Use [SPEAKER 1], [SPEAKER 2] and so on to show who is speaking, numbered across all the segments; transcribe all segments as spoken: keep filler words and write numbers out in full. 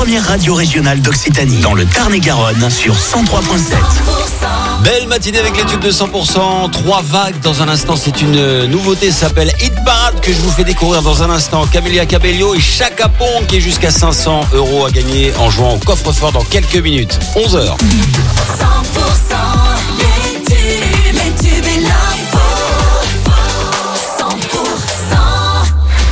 [SPEAKER 1] première radio régionale d'Occitanie, dans le Tarn-et-Garonne, sur cent trois virgule sept.
[SPEAKER 2] Belle matinée avec les tubes de cent pour cent. Trois vagues dans un instant. C'est une nouveauté. Ça s'appelle Hit Parade que je vous fais découvrir dans un instant. Camélia Cabello et Chaka Ponk qui est jusqu'à cinq cents euros à gagner en jouant au coffre-fort dans quelques minutes. onze heures.
[SPEAKER 3] cent pour cent les tubes, les tubes et l'info. cent pour cent.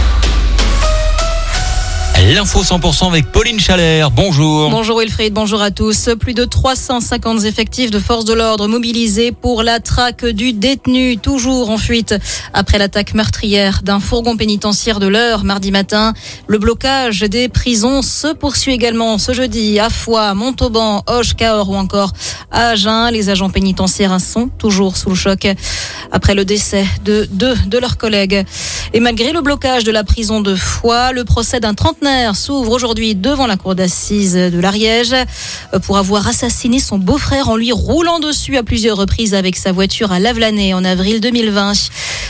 [SPEAKER 2] L'info cent pour cent avec Pauline Chalère. Bonjour.
[SPEAKER 4] Bonjour Wilfried, bonjour à tous. Plus de trois cent cinquante effectifs de forces de l'ordre mobilisés pour la traque du détenu, toujours en fuite après l'attaque meurtrière d'un fourgon pénitentiaire de l'Eure mardi matin. Le blocage des prisons se poursuit également ce jeudi à Foix, Montauban, Auch, Cahors ou encore à Agen. Les agents pénitentiaires sont toujours sous le choc après le décès de deux de leurs collègues. Et malgré le blocage de la prison de Foix, le procès d'un trentenaire s'ouvre aujourd'hui devant la cour d'assises de l'Ariège pour avoir assassiné son beau-frère en lui roulant dessus à plusieurs reprises avec sa voiture à Lavelanet en avril deux mille vingt.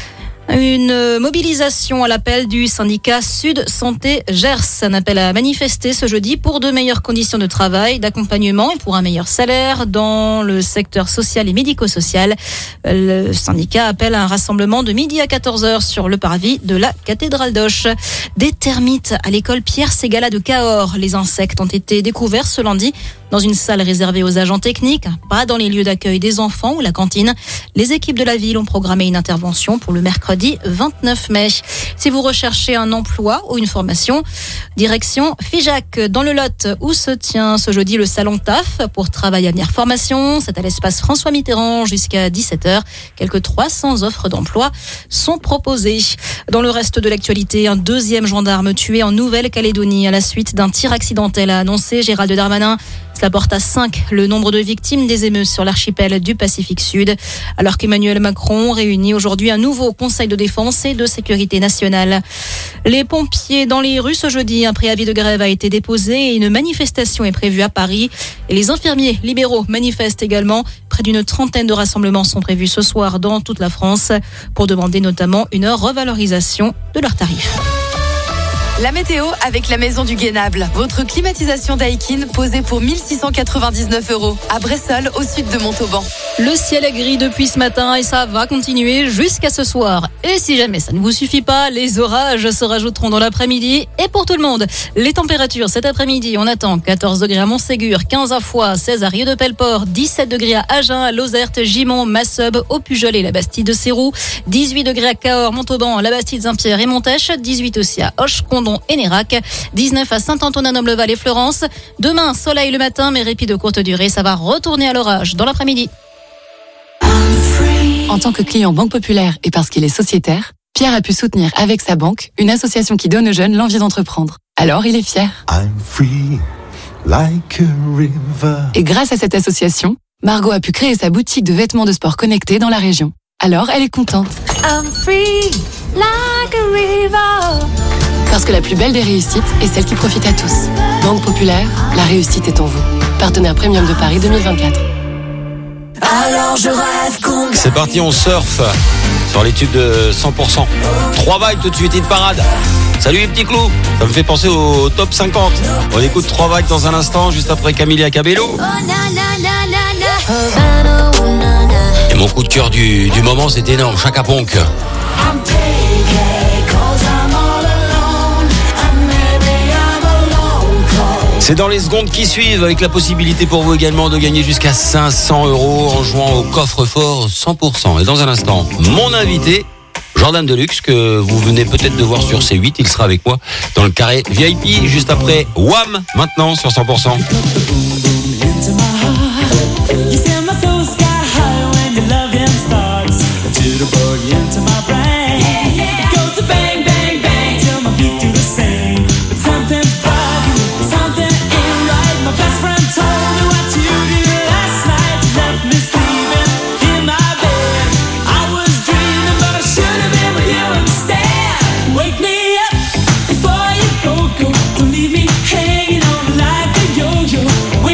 [SPEAKER 4] Une mobilisation à l'appel du syndicat Sud Santé Gers. Un appel à manifester ce jeudi pour de meilleures conditions de travail, d'accompagnement et pour un meilleur salaire dans le secteur social et médico-social. Le syndicat appelle à un rassemblement de midi à quatorze heures sur le parvis de la cathédrale d'Auch. Des termites à l'école Pierre Ségala de Cahors. Les insectes ont été découverts ce lundi dans une salle réservée aux agents techniques, pas dans les lieux d'accueil des enfants ou la cantine. Les équipes de la ville ont programmé une intervention pour le mercredi vingt-neuf mai. Si vous recherchez un emploi ou une formation, direction Figeac dans le Lot où se tient ce jeudi le salon T A F pour travail avenir formation. C'est à l'espace François Mitterrand jusqu'à dix-sept heures. Quelques trois cents offres d'emploi sont proposées. Dans le reste de l'actualité, un deuxième gendarme tué en Nouvelle-Calédonie à la suite d'un tir accidentel, a annoncé Gérald Darmanin. Cela porte à cinq le nombre de victimes des émeutes sur l'archipel du Pacifique Sud, alors qu'Emmanuel Macron réunit aujourd'hui un nouveau conseil de défense et de sécurité nationale. Les pompiers dans les rues ce jeudi, un préavis de grève a été déposé et une manifestation est prévue à Paris. Et les infirmiers libéraux manifestent également. Près d'une trentaine de rassemblements sont prévus ce soir dans toute la France pour demander notamment une revalorisation de leurs tarifs.
[SPEAKER 5] La météo avec la Maison du Guénable. Votre climatisation Daikin posée pour mille six cent quatre-vingt-dix-neuf euros à Bressol, au sud de Montauban.
[SPEAKER 4] Le ciel est gris depuis ce matin et ça va continuer jusqu'à ce soir. Et si jamais ça ne vous suffit pas, les orages se rajouteront dans l'après-midi. Et pour tout le monde, les températures cet après-midi, on attend quatorze degrés à Montségur, quinze à Foix, seize à Rieux-de-Pelleport, dix-sept degrés à Agen, à Lozerte, Gimont, Masseube, au Pujol et la Bastide de Sérou, dix-huit degrés à Cahors, Montauban, la Bastide Saint-Pierre et Montèche, dix-huit aussi à Auch, Condon et Nérac, dix-neuf à Saint-Antonin-Nobleval et Florence. Demain, soleil le matin, mais répit de courte durée, ça va retourner à l'orage dans l'après-midi.
[SPEAKER 6] En tant que client Banque Populaire et parce qu'il est sociétaire, Pierre a pu soutenir avec sa banque une association qui donne aux jeunes l'envie d'entreprendre. Alors il est fier.
[SPEAKER 7] I'm free, like a river.
[SPEAKER 6] Et grâce à cette association, Margot a pu créer sa boutique de vêtements de sport connectés dans la région. Alors elle est contente.
[SPEAKER 5] I'm free like a river.
[SPEAKER 6] Parce que la plus belle des réussites est celle qui profite à tous. Banque Populaire, la réussite est en vous. Partenaire Premium de Paris deux mille vingt-quatre.
[SPEAKER 3] Alors je rêve qu'on...
[SPEAKER 2] C'est parti, on surfe sur les tubes de cent pour cent. Trois vagues tout de suite, Hit Parade. Salut les petits clous. Ça me fait penser au top cinquante. On écoute trois vagues dans un instant, juste après Camélia Cabello. Et mon coup de cœur du, du moment, c'est énorme, Chaka Ponk. C'est dans les secondes qui suivent, avec la possibilité pour vous également de gagner jusqu'à cinq cents euros en jouant au coffre-fort cent pour cent. Et dans un instant, mon invité, Jordan Deluxe, que vous venez peut-être de voir sur C huit, il sera avec moi dans le carré V I P, juste après Wham, maintenant sur cent pour cent.
[SPEAKER 3] Before you go, go, don't leave me hanging on like a yo-yo.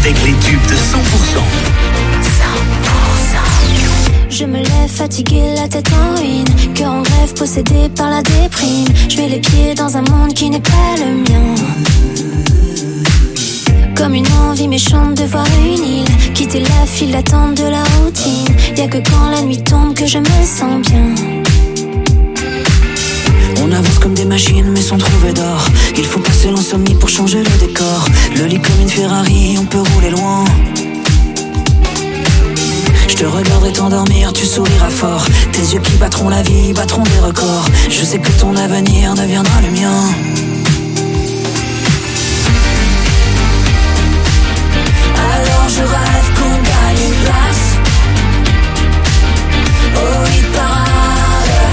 [SPEAKER 1] avec les tubes de cent pour cent.
[SPEAKER 8] Je me lève fatiguée, la tête en ruine, cœur en grève, possédé par la déprime. Je mets les pieds dans un monde qui n'est pas le mien. Comme une envie méchante de voir une île, quitter la file d'attente de la routine. Y'a que quand la nuit tombe que je me sens bien.
[SPEAKER 9] On avance comme des machines mais sans trouver d'or. Il faut passer l'insomnie pour changer le décor. Le lit comme une Ferrari, on peut rouler loin. Je te regarderai t'endormir, tu souriras fort. Tes yeux qui battront la vie, battront des records. Je sais que ton avenir deviendra le mien. Alors je rêve qu'on gagne une place au hit parade.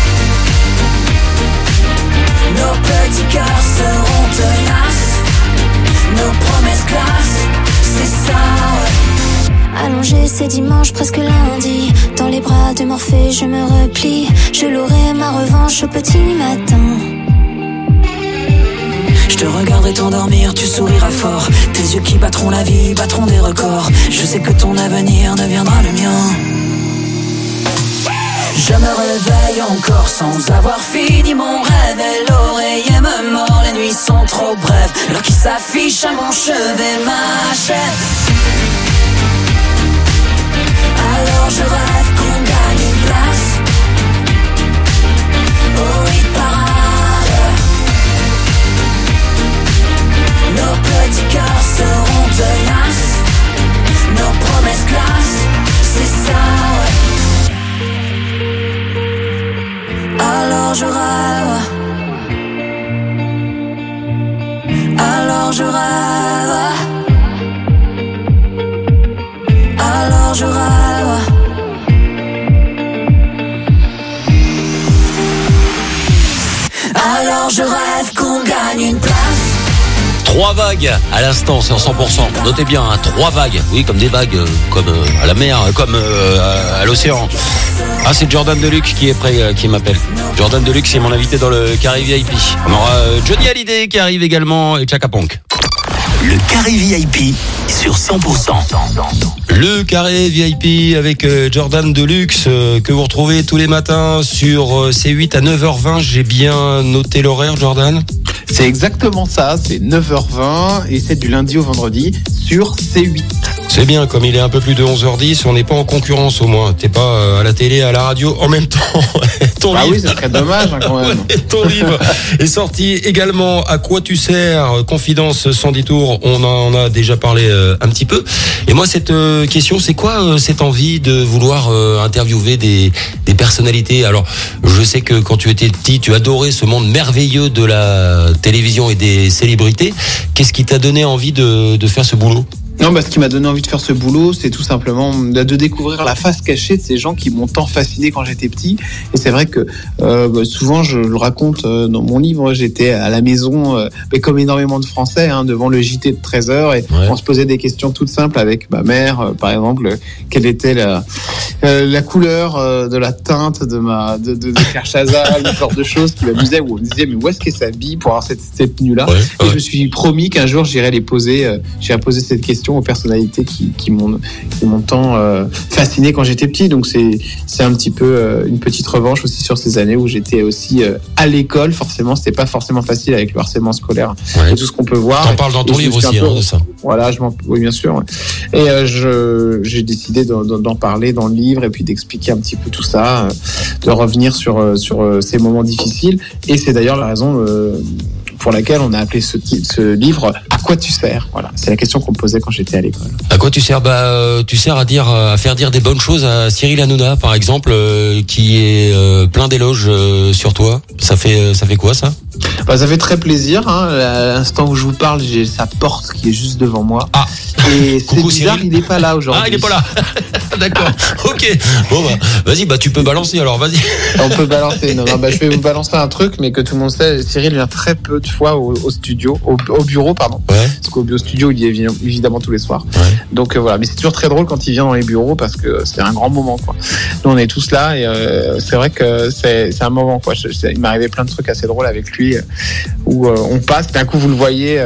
[SPEAKER 9] Nos petits cœurs seront tenaces. Nos promesses classent, c'est ça.
[SPEAKER 8] Allongé, c'est dimanche, presque lundi. Dans les bras de Morphée, je me replie. Je l'aurai ma revanche au petit matin.
[SPEAKER 9] Je te regarderai t'endormir, tu souriras fort. Tes yeux qui battront la vie, battront des records. Je sais que ton avenir deviendra le mien. Je me réveille encore sans avoir fini mon rêve. Et l'oreiller me mord, les nuits sont trop brèves. L'heure qui s'affiche à mon chevet m'achève. Alors je rêve qu'on gagne une place au hit parade. Nos petits cœurs seront tenaces. Nos promesses classent, c'est ça, ouais. Alors je rêve. Alors je rêve. Alors je rêve. Alors je rêve qu'on gagne une place.
[SPEAKER 2] Trois vagues à l'instant sur cent pour cent. Notez bien, hein, trois vagues. Oui, comme des vagues, euh, comme euh, à la mer, euh, comme euh, à, à l'océan. Ah, c'est Jordan Deluxe qui est prêt, euh, qui m'appelle. Jordan Deluxe, c'est mon invité dans le Carré V I P. On aura euh, Johnny Hallyday qui arrive également et Chaka Ponk.
[SPEAKER 1] Le Carré V I P sur cent pour cent.
[SPEAKER 2] Le Carré V I P avec euh, Jordan Deluxe euh, que vous retrouvez tous les matins sur euh, C huit à neuf heures vingt. J'ai bien noté l'horaire, Jordan ?
[SPEAKER 10] C'est exactement ça, c'est neuf heures vingt et c'est du lundi au vendredi sur C huit.
[SPEAKER 2] C'est bien, comme il est un peu plus de onze heures dix, on n'est pas en concurrence au moins. T'es pas à la télé, à la radio en même temps. Ton
[SPEAKER 10] ah
[SPEAKER 2] livre...
[SPEAKER 10] oui, ça serait dommage hein, quand même.
[SPEAKER 2] Ouais, ton livre est sorti également. À quoi tu sers ? Confidence sans détour, on en a déjà parlé euh, un petit peu. Et moi, cette euh, question, c'est quoi euh, cette envie de vouloir euh, interviewer des, des personnalités ? Alors, je sais que quand tu étais petit, tu adorais ce monde merveilleux de la télévision et des célébrités. Qu'est-ce qui t'a donné envie de, de faire ce boulot ?
[SPEAKER 10] Non, bah, ce qui m'a donné envie de faire ce boulot, c'est tout simplement de découvrir la face cachée de ces gens qui m'ont tant fasciné quand j'étais petit. Et c'est vrai que euh, souvent, je le raconte euh, dans mon livre, j'étais à la maison, euh, mais comme énormément de Français, hein, devant le J T de treize heures, et ouais. on se posait des questions toutes simples avec ma mère, euh, par exemple, euh, quelle était la, euh, la couleur euh, de la teinte de ma de, de, de Claire Chazal, une sorte de choses qui m'amusaient, où on me disait, mais où est-ce qu'elle s'habille pour avoir cette, cette tenue-là ? ouais, Et ouais. je me suis promis qu'un jour, j'irais les poser, euh, j'irais poser cette question aux personnalités qui, qui m'ont, qui m'ont tant euh, fasciné quand j'étais petit. Donc c'est, c'est un petit peu euh, une petite revanche aussi sur ces années où j'étais aussi euh, à l'école. Forcément, c'était pas forcément facile avec le harcèlement scolaire ouais. et tout ce qu'on peut voir.
[SPEAKER 2] T'en parles dans ton livre aussi, peu, hein, de ça.
[SPEAKER 10] Voilà, je m'en, oui, bien sûr. Ouais. Et euh, je, j'ai décidé d'en, d'en parler dans le livre et puis d'expliquer un petit peu tout ça, euh, de revenir sur, sur euh, ces moments difficiles. Et c'est d'ailleurs la raison euh, pour laquelle on a appelé ce, ce livre « À quoi tu sers ?» Voilà, c'est la question qu'on me posait quand j'étais à l'école.
[SPEAKER 2] À quoi tu sers ? Bah, euh, tu sers à dire, à faire dire des bonnes choses à Cyril Hanouna, par exemple, euh, qui est euh, plein d'éloges euh, sur toi. Ça fait, ça fait quoi, ça ?
[SPEAKER 10] Bah, ça fait très plaisir. Hein. À l'instant où je vous parle, j'ai sa porte qui est juste devant moi.
[SPEAKER 2] Ah.
[SPEAKER 10] Et c'est
[SPEAKER 2] Coucou,
[SPEAKER 10] bizarre,
[SPEAKER 2] Cyril.
[SPEAKER 10] il n'est pas là aujourd'hui.
[SPEAKER 2] Ah, il n'est pas là. D'accord. Ok. Bon bah, vas-y, bah tu peux balancer alors. Vas-y.
[SPEAKER 10] On peut balancer. Non, non, bah je vais vous balancer un truc, mais que tout le monde sait. Cyril vient très peu de fois au, au studio, au, au bureau, pardon. Ouais. Parce qu'au au studio, il y est évidemment tous les soirs. Ouais. Donc euh, voilà. Mais c'est toujours très drôle quand il vient dans les bureaux parce que c'est un grand moment, quoi. Nous, on est tous là et euh, c'est vrai que c'est, c'est un moment, quoi. Je, je, il m'est arrivé plein de trucs assez drôles avec lui euh, où euh, on passe. D'un coup, vous le voyez. Euh,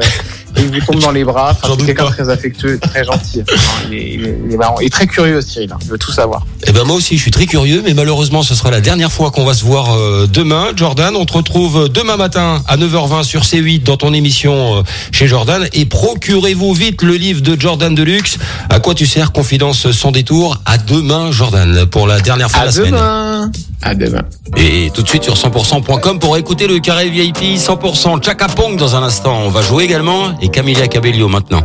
[SPEAKER 10] il vous tombe dans les bras. Enfin,
[SPEAKER 2] J'en
[SPEAKER 10] c'est
[SPEAKER 2] doute
[SPEAKER 10] quelqu'un de
[SPEAKER 2] pas.
[SPEAKER 10] très affectueux, très gentil. Enfin, il, est, il, est, il est marrant. Et très curieux, Cyril. Hein. Il veut tout savoir.
[SPEAKER 2] Eh ben moi aussi, je suis très curieux, mais malheureusement, ce sera la dernière fois qu'on va se voir euh, demain. Jordan, on te retrouve demain matin à neuf heures vingt sur C huit dans ton émission euh, chez Jordan. Et procurez-vous vite le livre de Jordan Deluxe. À quoi tu sers, Confidence sans détour. À demain, Jordan, pour la dernière fois
[SPEAKER 10] À
[SPEAKER 2] de la semaine.
[SPEAKER 10] demain. À demain.
[SPEAKER 2] Et tout de suite sur cent pour cent point com pour écouter le carré V I P cent pour cent Chaka Pong dans un instant. On va jouer également et Camila Cabello maintenant.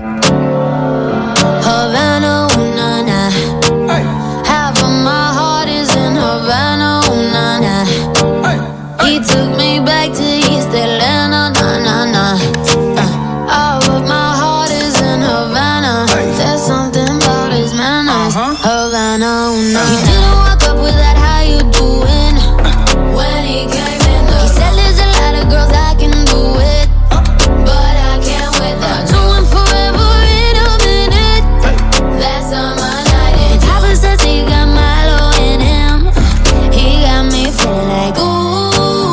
[SPEAKER 8] Havana, ooh, na, na. Half of my heart is in Havana, ooh, na, na. He took me back to East Atlanta, na, na, na. Uh, all of my heart is in Havana. There's something about his manners. Havana, ooh, na, na. He didn't walk up with that, how you doing? When he came in the He said there's a lot of girls I can do it, but I can't with them. Doing forever in a minute. That's on my night. And Papa says he got Milo in him. He got me feeling like ooh.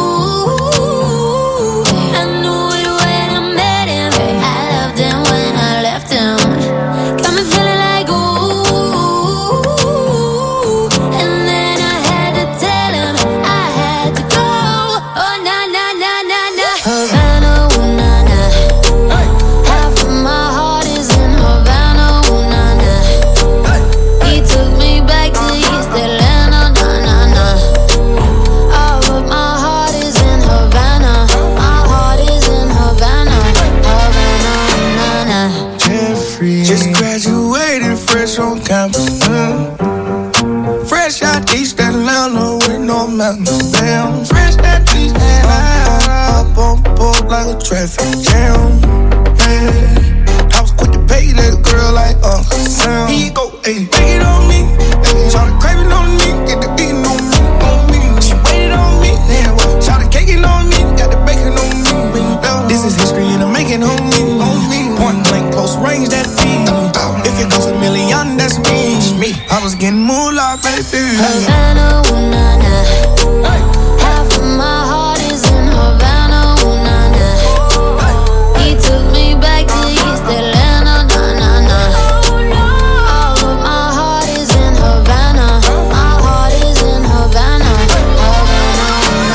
[SPEAKER 8] I knew it when I met him. I loved him when I left him. Got me feeling like ooh. And then I had to tell him I had to go. Oh na na na na na. Havana, ooh na na. Half of my heart is in Havana, ooh na na. He took me back to East Atlanta, na na na. All of my heart is in Havana. My heart is in Havana, Havana, na na.
[SPEAKER 11] Jeffrey, just graduated fresh on campus. mm. Fresh out East Atlanta with no mountains. Damn, fresh out East Atlanta. Up on board like a traffic jam. Yeah. I was quick to pay that girl like Uncle Sam. Here you go, ayy, take it on me. Ayy, Shawty craving on me, get the beating on me, on me. She waited on me, yeah. Shawty caking on me, got the bacon on me. This is history and I'm making on me, on me. Point blank, close range, that feed. If it goes a million, that's me. I was getting moolah, baby.
[SPEAKER 8] Havana, ooh na na. Half of my heart is in Havana, ooh na na. He took me back to East Atlanta, na na na. All of my heart is in Havana. My heart is in Havana, Havana,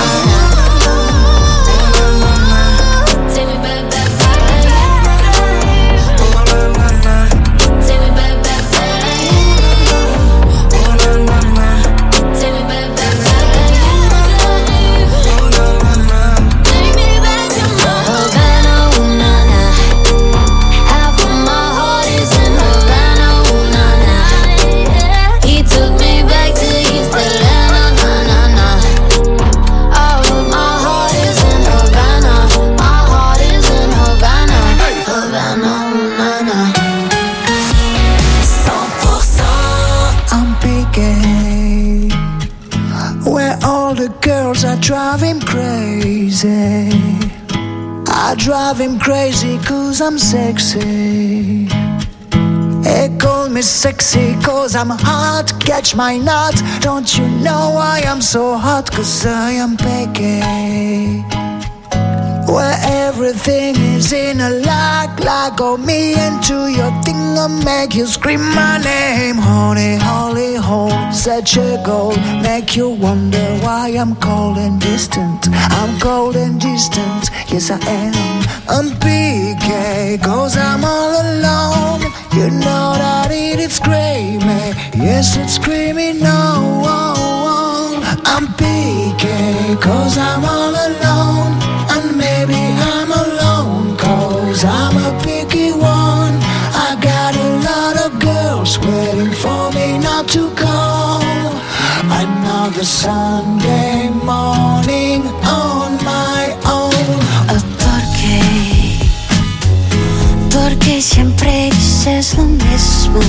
[SPEAKER 8] ooh na na. Take me back, back, back. Take me back, back, back. Take me back, back, back. Take me back to my Havana, ooh na na. Half of my heart is in Havana, ooh na na. He took me back to East Atlanta, na na na. All of my heart is in Havana. My heart is in Havana, Havana, ooh na na.
[SPEAKER 3] cent pour cent
[SPEAKER 11] I'm picking where all the girls are driving crazy. I drive him crazy cause I'm sexy. They call me sexy cause I'm hot. Catch my nut. Don't you know I am so hot? Cause I am picky. Where everything is in a lock, lock on me into your thing and make you scream my name. Honey, holy hole, such a goal. Make you wonder why I'm cold and distant. I'm cold and distant, yes I am. I'm P K, cause I'm all alone. You know that it is screaming, yes it's screaming no. I'm P K, cause I'm all alone. And maybe I'm alone, cause I'm a picky one. I got a lot of girls waiting for me not to call. Another Sunday morning on my own.
[SPEAKER 8] Oh, ¿por qué? Porque siempre dices lo mismo.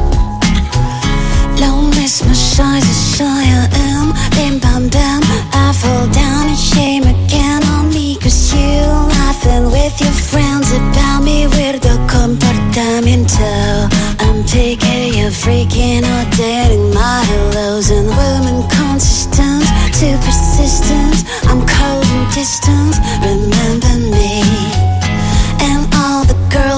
[SPEAKER 8] Lo mismo soy, soy I am. Bim bam bam, I fall down and shame again on me. Cause you laughing with your friends about me. Weirdo comportamiento. I'm taking you freaking out, dating my hellos and women consistent, too persistent. I'm cold and distant, remember me. And all the girls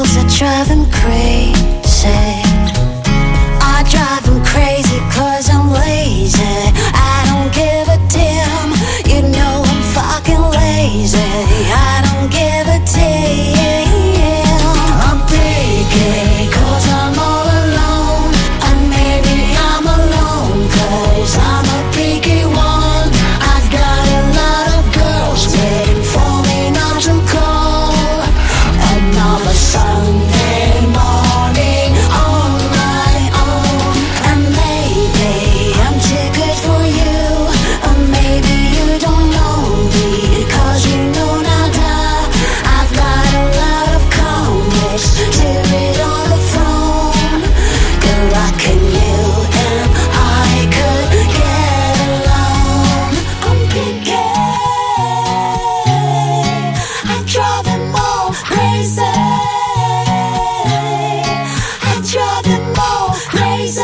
[SPEAKER 8] drive him crazy. I drive him crazy cause I'm lazy. I don't give a damn, you know I'm fucking lazy. I don't give a damn. I'm picky cause I'm all alone. And maybe I'm alone cause I'm a picky one. I've got a lot of girls waiting for me not to call. Another Sunday morning on my own. And maybe I'm too good for you. Or maybe you don't know me cause you know nada. I've got a lot of comics to read on the phone. Good luck and you and I could get along. I'm picky, I drive them all crazy. I drive them all crazy.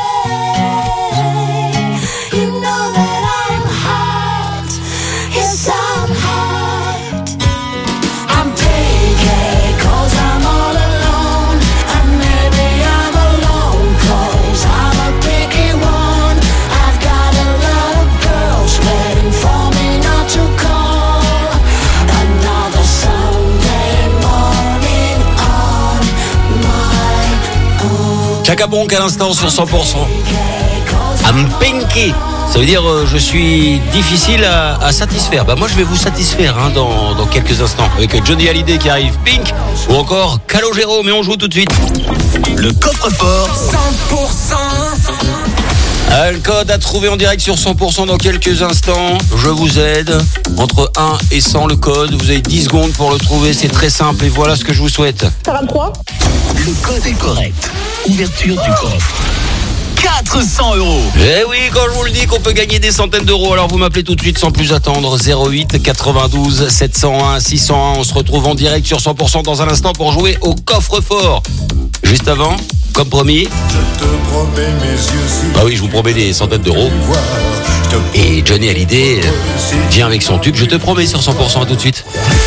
[SPEAKER 8] You know that I'm hot. Yes, I'm hot. I'm picky cause I'm all alone. And maybe I'm alone cause I'm a picky one. I've got a lot of girls waiting for me not to call. Another Sunday morning on my own.
[SPEAKER 2] Chaka Bonk à l'instant sur cent pour cent. I'm pinky. Ça veut dire euh, je suis difficile à, à satisfaire. Bah moi je vais vous satisfaire hein, dans, dans quelques instants avec Johnny Hallyday qui arrive, Pink ou encore Calogero, mais on joue tout de suite.
[SPEAKER 1] Le coffre-fort
[SPEAKER 9] cent pour cent.
[SPEAKER 2] Ah, le code à trouver en direct sur cent pour cent dans quelques instants. Je vous aide. Entre un et cent le code. Vous avez dix secondes pour le trouver. C'est très simple et voilà ce que je vous souhaite.
[SPEAKER 1] quarante-trois. Le code est correct. Ouverture du coffre. quatre cents euros.
[SPEAKER 2] Eh oui, quand je vous le dis qu'on peut gagner des centaines d'euros, alors vous m'appelez tout de suite sans plus attendre. zéro huit quatre-vingt-douze sept cent un six cent un. On se retrouve en direct sur cent pour cent dans un instant pour jouer au coffre-fort. Juste avant, comme promis.
[SPEAKER 7] Je te promets mes yeux.
[SPEAKER 2] Bah oui, je vous promets des centaines d'euros. Et Johnny Hallyday vient avec son tube. Je te promets sur cent pour cent. À tout de suite.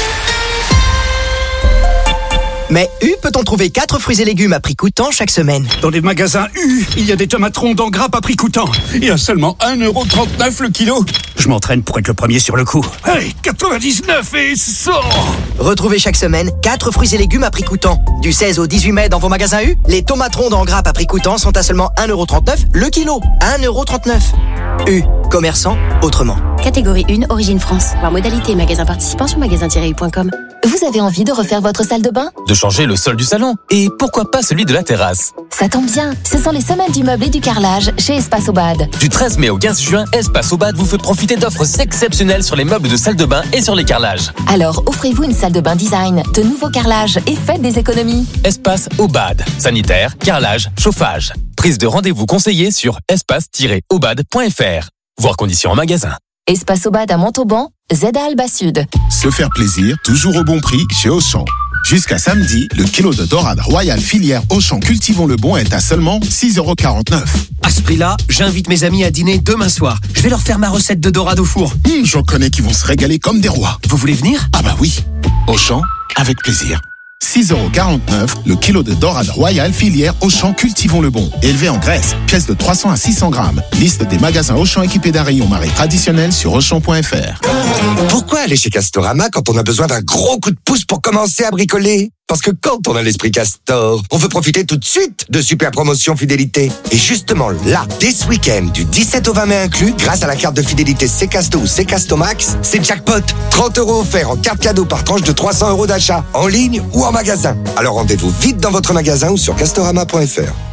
[SPEAKER 12] Mais U peut-on trouver quatre fruits et légumes à prix coûtant chaque semaine?
[SPEAKER 13] Dans les magasins U, il y a des tomates rondes en grappe à prix coûtant. Et à seulement un euro trente-neuf le kilo. Je m'entraîne pour être le premier sur le coup. Hey, quatre-vingt-dix-neuf et cent.
[SPEAKER 12] Retrouvez chaque semaine quatre fruits et légumes à prix coûtant. Du seize au dix-huit mai dans vos magasins U, les tomates rondes en grappe à prix coûtant sont à seulement un euro trente-neuf le kilo. un euro trente-neuf. U, commerçant autrement.
[SPEAKER 14] Catégorie un, origine France. Voir modalité magasin participant sur magasin tiret u point com. Vous avez envie de refaire votre salle de bain?
[SPEAKER 15] De changer le sol du salon? Et pourquoi pas celui de la terrasse?
[SPEAKER 14] Ça tombe bien, ce sont les semaines du meuble et du carrelage chez Espace Aubade.
[SPEAKER 15] Du treize mai au quinze juin, Espace Aubade vous fait profiter d'offres exceptionnelles sur les meubles de salle de bain et sur les carrelages.
[SPEAKER 14] Alors offrez-vous une salle de bain design, de nouveaux carrelages et faites des économies.
[SPEAKER 15] Espace Aubade. Sanitaire, carrelage, chauffage. Prise de rendez-vous conseillée sur espace tiret aubade point f r. Voir conditions en magasin.
[SPEAKER 14] Espace Aubade à Montauban, Z à Alba Sud.
[SPEAKER 16] Se faire plaisir, toujours au bon prix chez Auchan. Jusqu'à samedi, le kilo de dorade royale filière Auchan Cultivons le Bon est à seulement six euros quarante-neuf.
[SPEAKER 17] À ce prix-là, j'invite mes amis à dîner demain soir. Je vais leur faire ma recette de dorade au four.
[SPEAKER 16] Mmh, j'en connais qui vont se régaler comme des rois.
[SPEAKER 17] Vous voulez venir?
[SPEAKER 16] Ah bah oui. Auchan, avec plaisir. six euros quarante-neuf le kilo de dorade royale filière Auchan Cultivons le Bon. Élevé en Grèce, pièce de trois cents à six cents grammes. Liste des magasins Auchan équipés d'un rayon marée traditionnel sur auchan point f r.
[SPEAKER 18] Pourquoi aller chez Castorama quand on a besoin d'un gros coup de pouce pour commencer à bricoler? Parce que quand on a l'esprit Castor, on veut profiter tout de suite de super promotions fidélité. Et justement là, dès ce week-end, du dix-sept au vingt mai inclus, grâce à la carte de fidélité C-Casto ou C-Casto Max, c'est jackpot. trente euros offerts en carte cadeau par tranche de trois cents euros d'achat, en ligne ou en magasin. Alors rendez-vous vite dans votre magasin ou sur castorama point f r.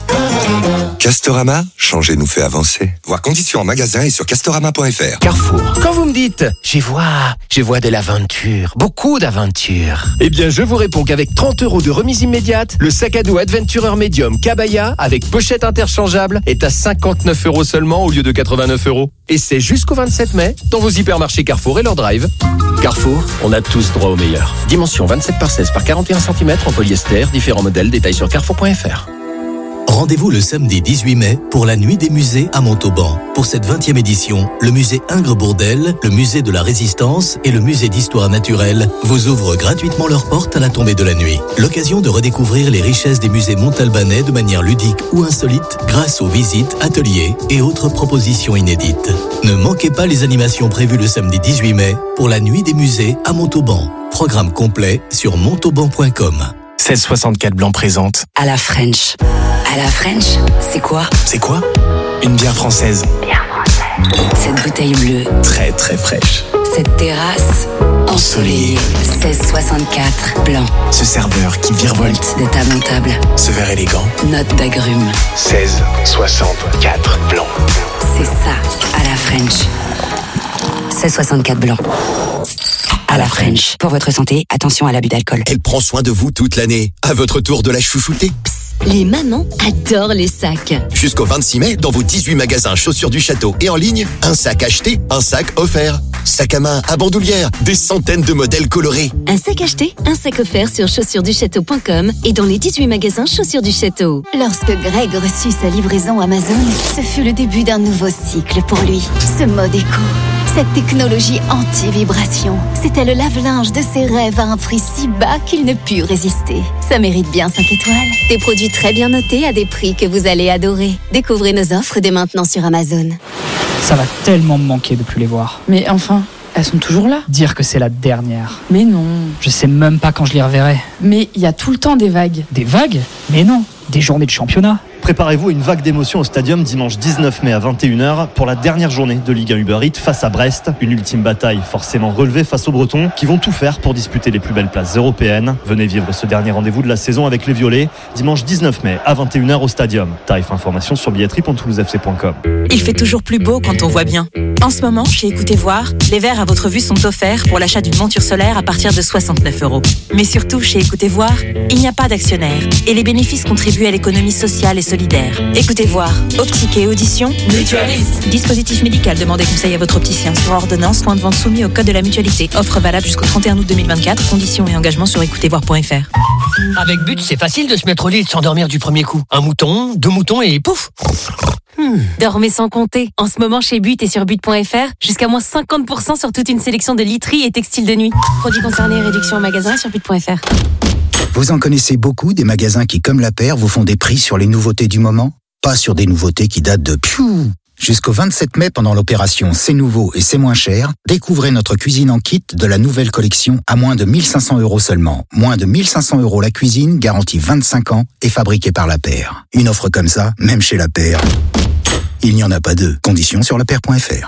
[SPEAKER 18] Castorama, changer nous fait avancer. Voir conditions en magasin et sur castorama point f r.
[SPEAKER 19] Carrefour. Quand vous me dites, j'y vois, j'y vois de l'aventure, beaucoup d'aventure. Eh bien, je vous réponds qu'avec trente euros de remise immédiate, le sac à dos Adventurer Medium Kabaya avec pochette interchangeable est à cinquante-neuf euros seulement au lieu de quatre-vingt-neuf euros. Et c'est jusqu'au vingt-sept mai dans vos hypermarchés Carrefour et leur drive. Carrefour, on a tous droit au meilleur. Dimension vingt-sept par seize par quarante et un centimètres en polyester, différents modèles, détails sur carrefour point f r.
[SPEAKER 20] Rendez-vous le samedi dix-huit mai pour la Nuit des musées à Montauban. Pour cette vingtième édition, le musée Ingres-Bourdelle, le musée de la Résistance et le musée d'histoire naturelle vous ouvrent gratuitement leurs portes à la tombée de la nuit. L'occasion de redécouvrir les richesses des musées montalbanais de manière ludique ou insolite grâce aux visites, ateliers et autres propositions inédites. Ne manquez pas les animations prévues le samedi dix-huit mai pour la Nuit des musées à Montauban. Programme complet sur montauban point com.
[SPEAKER 21] seize soixante-quatre Blanc présente.
[SPEAKER 22] À la French. À la French, c'est quoi?
[SPEAKER 21] C'est quoi? Une bière française.
[SPEAKER 22] Bière française. Cette bouteille bleue.
[SPEAKER 21] Très très fraîche.
[SPEAKER 22] Cette terrasse ensoleillée. seize soixante-quatre Blanc.
[SPEAKER 21] Ce serveur qui virevolte
[SPEAKER 22] de table en table.
[SPEAKER 21] Ce verre élégant.
[SPEAKER 22] Note d'agrumes.
[SPEAKER 21] seize soixante-quatre Blanc.
[SPEAKER 22] C'est ça, à la French. seize soixante-quatre Blanc. À la French. Pour votre santé, attention à l'abus d'alcool.
[SPEAKER 23] Elle prend soin de vous toute l'année. À votre tour de la chouchouter.
[SPEAKER 14] Les mamans adorent les sacs.
[SPEAKER 23] Jusqu'au vingt-six mai, dans vos dix-huit magasins Chaussures du Château et en ligne, un sac acheté, un sac offert. Sac à main, à bandoulière, des centaines de modèles colorés.
[SPEAKER 14] Un sac acheté, un sac offert sur chaussures du château point com et dans les dix-huit magasins Chaussures du Château.
[SPEAKER 24] Lorsque Greg reçut sa livraison Amazon, ce fut le début d'un nouveau cycle pour lui. Ce mode éco, cette technologie anti-vibration, c'était le lave-linge de ses rêves à un prix si bas qu'il ne put résister. Ça mérite bien cinq étoiles.
[SPEAKER 14] Des produits très bien notés à des prix que vous allez adorer. Découvrez nos offres dès maintenant sur Amazon.
[SPEAKER 25] Ça va tellement me manquer de plus les voir.
[SPEAKER 6] Mais enfin, elles sont toujours là.
[SPEAKER 25] Dire que c'est la dernière.
[SPEAKER 6] Mais non.
[SPEAKER 25] Je sais même pas quand je les reverrai.
[SPEAKER 6] Mais il y a tout le temps des vagues.
[SPEAKER 25] Des vagues? Mais non, des journées de championnat.
[SPEAKER 26] Préparez-vous à une vague d'émotions au Stadium dimanche dix-neuf mai à vingt et une heures pour la dernière journée de Ligue un Uber Eats face à Brest. Une ultime bataille forcément relevée face aux Bretons qui vont tout faire pour disputer les plus belles places européennes. Venez vivre ce dernier rendez-vous de la saison avec les Violets dimanche dix-neuf mai à vingt et une heures au Stadium. Tarif information sur billetterie point toulouse f c point com.
[SPEAKER 27] Il fait toujours plus beau quand on voit bien. En ce moment, chez Écoutez Voir, les verres à votre vue sont offerts pour l'achat d'une monture solaire à partir de soixante-neuf euros. Mais surtout, chez Écoutez Voir, il n'y a pas d'actionnaire et les bénéfices contribuent à l'économie sociale et solidaire. Écoutez Voir, optique et audition, mutualiste. Dispositif médical, demandez conseil à votre opticien sur ordonnance, point de vente soumis au code de la mutualité. Offre valable jusqu'au trente et un août deux mille vingt-quatre. Conditions et engagements sur écoutez voir point f r.
[SPEAKER 28] Avec But, c'est facile de se mettre au lit et de s'endormir du premier coup. Un mouton, deux moutons et pouf.
[SPEAKER 14] Hmm. Dormez sans compter. En ce moment, chez But et sur but point f r, jusqu'à moins cinquante pour cent sur toute une sélection de literie et textiles de nuit. Produits concernés, réduction en magasin sur but point f r.
[SPEAKER 29] Vous en connaissez beaucoup des magasins qui, comme la paire, vous font des prix sur les nouveautés du moment? Pas sur des nouveautés qui datent de piou. Jusqu'au vingt-sept mai, pendant l'opération C'est nouveau et c'est moins cher, découvrez notre cuisine en kit de la nouvelle collection à moins de mille cinq cents euros seulement. Moins de mille cinq cents euros la cuisine, garantie vingt-cinq ans et fabriquée par la paire. Une offre comme ça, même chez la paire, il n'y en a pas deux. Conditions sur la paire point f r.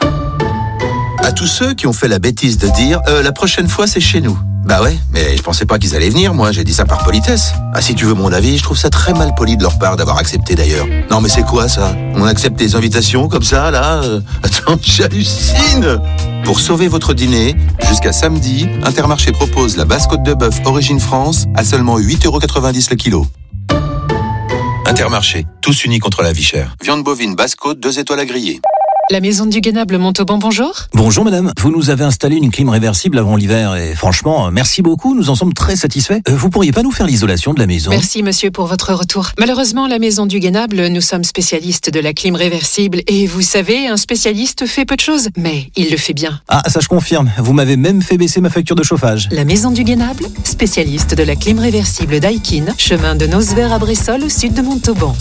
[SPEAKER 30] À tous ceux qui ont fait la bêtise de dire euh, la prochaine fois c'est chez nous. Bah ouais, mais je pensais pas qu'ils allaient venir, moi, j'ai dit ça par politesse. Ah, si tu veux mon avis, je trouve ça très mal poli de leur part d'avoir accepté d'ailleurs. Non mais c'est quoi ça? On accepte des invitations comme ça, là euh... Attends, j'hallucine. Pour sauver votre dîner, jusqu'à samedi, Intermarché propose la basse côte de bœuf Origine France à seulement huit euros quatre-vingt-dix le kilo. Intermarché, tous unis contre la vie chère. Viande bovine basse côte, deux étoiles à griller.
[SPEAKER 31] La maison du Guénable Montauban, bonjour.
[SPEAKER 32] Bonjour madame, vous nous avez installé une clim réversible avant l'hiver et franchement, merci beaucoup, nous en sommes très satisfaits. Euh, vous pourriez pas nous faire l'isolation de la maison?
[SPEAKER 31] Merci monsieur pour votre retour. Malheureusement, la maison du Guénable, nous sommes spécialistes de la clim réversible et vous savez, un spécialiste fait peu de choses, mais il le fait bien.
[SPEAKER 32] Ah, ça je confirme, vous m'avez même fait baisser ma facture de chauffage.
[SPEAKER 31] La maison du Guénable, spécialiste de la clim réversible Daikin, chemin de Nosver à Bressol au sud de Montauban.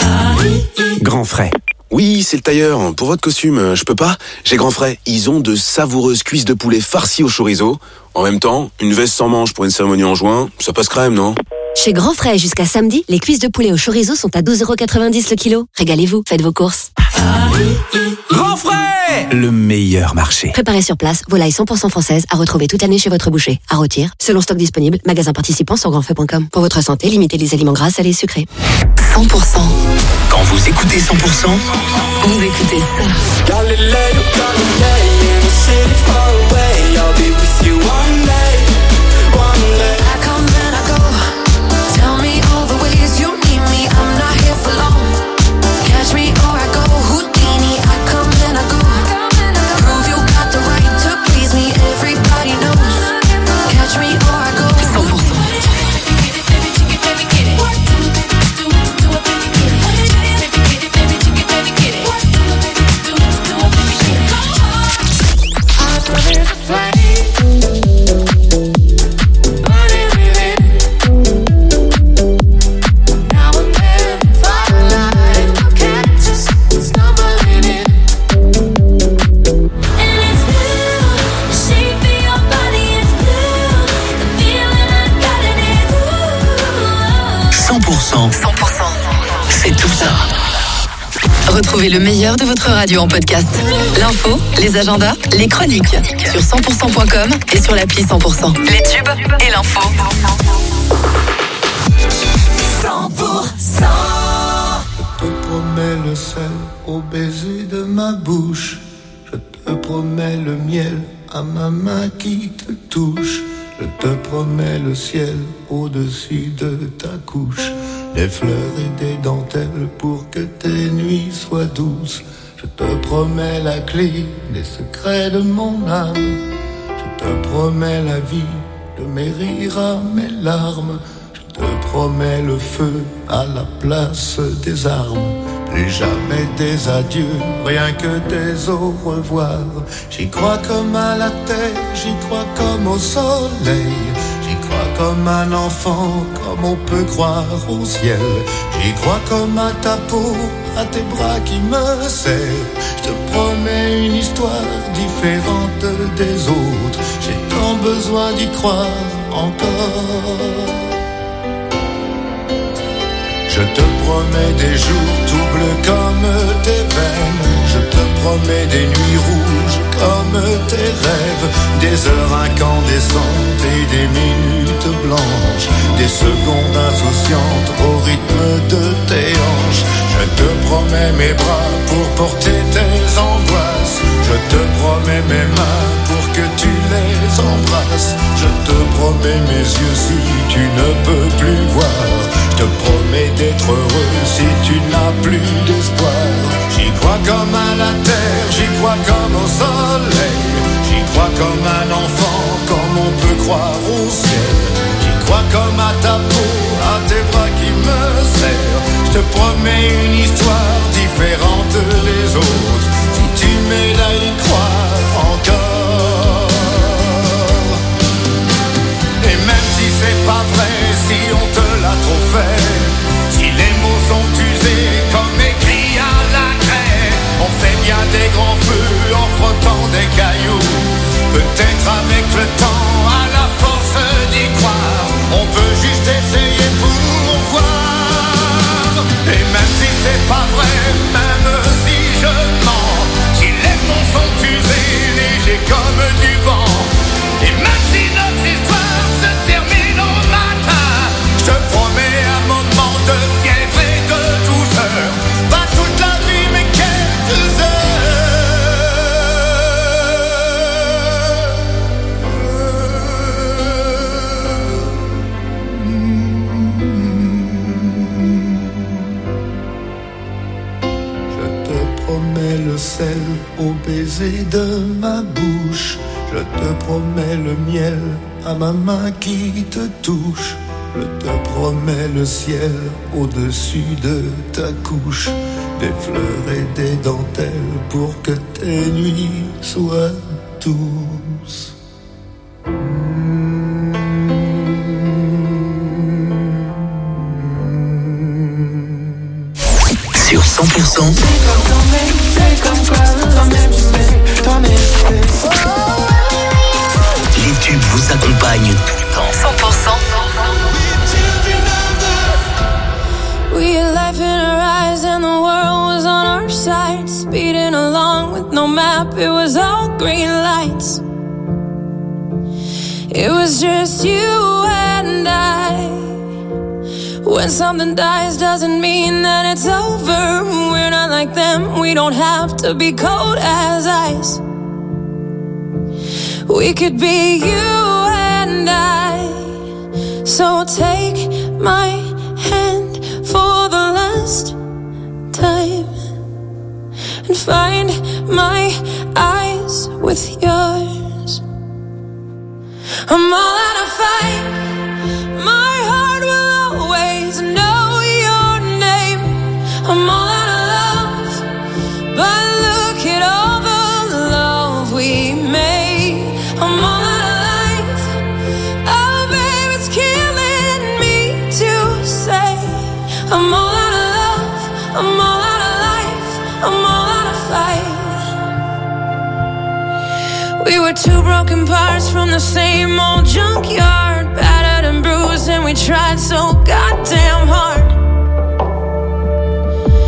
[SPEAKER 33] Grand frais. Oui, c'est le tailleur. Pour votre costume, je peux pas. J'ai Grand frais. Ils ont de savoureuses cuisses de poulet farcies au chorizo. En même temps, une veste sans manches pour une cérémonie en juin, ça passe crème, non?
[SPEAKER 14] Chez Grand Frais, jusqu'à samedi, les cuisses de poulet au chorizo sont à douze euros quatre-vingt-dix le kilo. Régalez-vous, faites vos courses.
[SPEAKER 33] Grand frais! Le meilleur marché.
[SPEAKER 14] Préparez sur place, volailles cent pour cent françaises à retrouver toute l'année chez votre boucher. À rôtir, selon stock disponible, magasin participant sur grand frais point com. Pour votre santé, limitez les aliments gras, salés et sucrés.
[SPEAKER 1] cent pour cent. Quand vous écoutez cent pour cent,
[SPEAKER 14] Vous écoutez ça.
[SPEAKER 6] Retrouvez le meilleur de votre radio en podcast. L'info, les agendas, les chroniques. Sur cent pour cent point com et sur l'appli cent pour cent. Les tubes et l'info.
[SPEAKER 2] cent pour cent. Je te promets le sel au baiser de ma bouche. Je te promets le miel à ma main qui te touche. Je te promets le ciel au-dessus de ta couche. Des fleurs et des dentelles pour que tes nuits soient douces. Je te promets la clé des secrets de mon âme. Je te promets la vie de mes rires à mes larmes. Je te promets le feu à la place des armes. Plus jamais des adieux, rien que des au revoir. J'y crois comme à la terre, j'y crois comme au soleil. J'y crois comme un enfant, comme on peut croire au ciel. J'y crois comme à ta peau, à tes bras qui me serrent. Je te promets une histoire différente des autres. J'ai tant besoin d'y croire encore. Je te promets des jours tout bleus comme tes veines. Je te promets des nuits rouges comme tes rêves. Des heures incandescentes et des minutes blanches. Des secondes insouciantes au rythme de tes hanches. Je te promets mes bras pour porter tes angoisses. Je te promets mes mains pour que tu les embrasses. Je te promets mes yeux si tu ne peux plus voir. Je te promets d'être heureux si tu n'as plus d'espoir. J'y crois comme à la terre, j'y crois comme au soleil. J'y crois comme un enfant, comme on peut croire au ciel. J'y crois comme à ta peau, à tes bras qui me serrent. Je te promets une histoire différente des autres. Si tu m'aides à y croire encore. Et même si c'est pas vrai, si on te l'a trop fait, si les mots sont usés comme écrits à la craie, on fait bien des grands feux en frottant des cailloux. Peut-être avec le temps, à la force d'y croire, on peut juste essayer pour voir. Et même si c'est pas vrai, même si je mens, si les mots sont usés, légers comme du vent, et même si notre histoire se termine au matin, je te promets un moment de fièvre et de douceur. Pas toute la vie mais quelques heures. Je te promets le sel au baiser de ma bouche. Je te promets le miel à ma main qui te touche. Je te promets le ciel au-dessus de ta couche. Des fleurs et des dentelles pour que tes nuits soient douces.
[SPEAKER 1] Sur cent pour cent. Les tubes vous accompagnent tout le temps. cent pour cent.
[SPEAKER 3] We had life in our eyes and the world was on our side. Speeding along with no map, it was all green lights. It was just you and I. When something dies doesn't mean that it's over. We're not like them, we don't have to be cold as ice. We could be you and I. So take my hand for the last time and find my eyes with yours. I'm all out of fight. My heart will always know your name. I'm all out of love, but look at all the love we made. I'm all out of life. Oh, babe, it's killing me to say. I'm all out of love. I'm all out of life. I'm all out of fight. We were two broken parts from the same old junkyard, battered and bruised, and we tried so goddamn hard.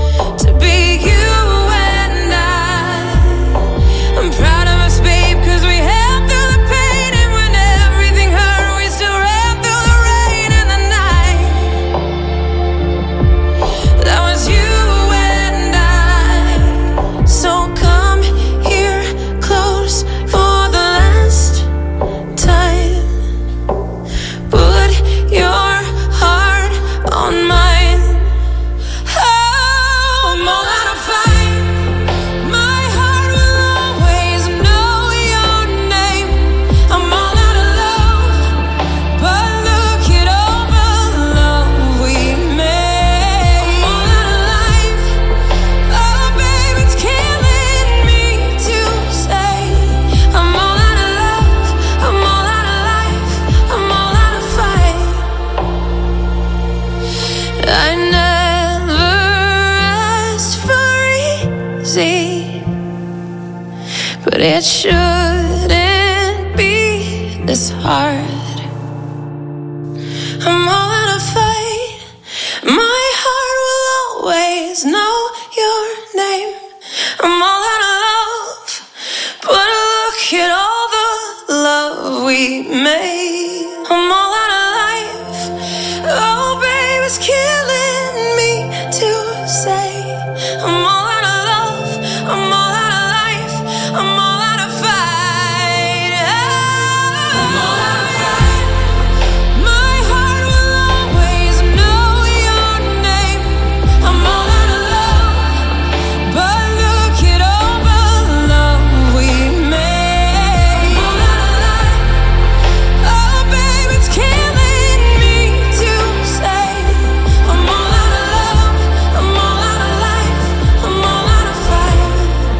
[SPEAKER 3] but it shouldn't be this hard. I'm all out of fight. My heart will always know your name. I'm all out of love, but look at all the love we made. I'm all out of life. Oh, babe, it's killing me to say. I'm all out of love. I'm all out of life. I'm all out of fight. I'm all out of fight. My heart will always know your name. I'm all out of love, but look at all the love we made. I'm all out of life. Oh, babe, it's killing me to say. I'm all out of love. I'm all out of life. I'm all out of fight.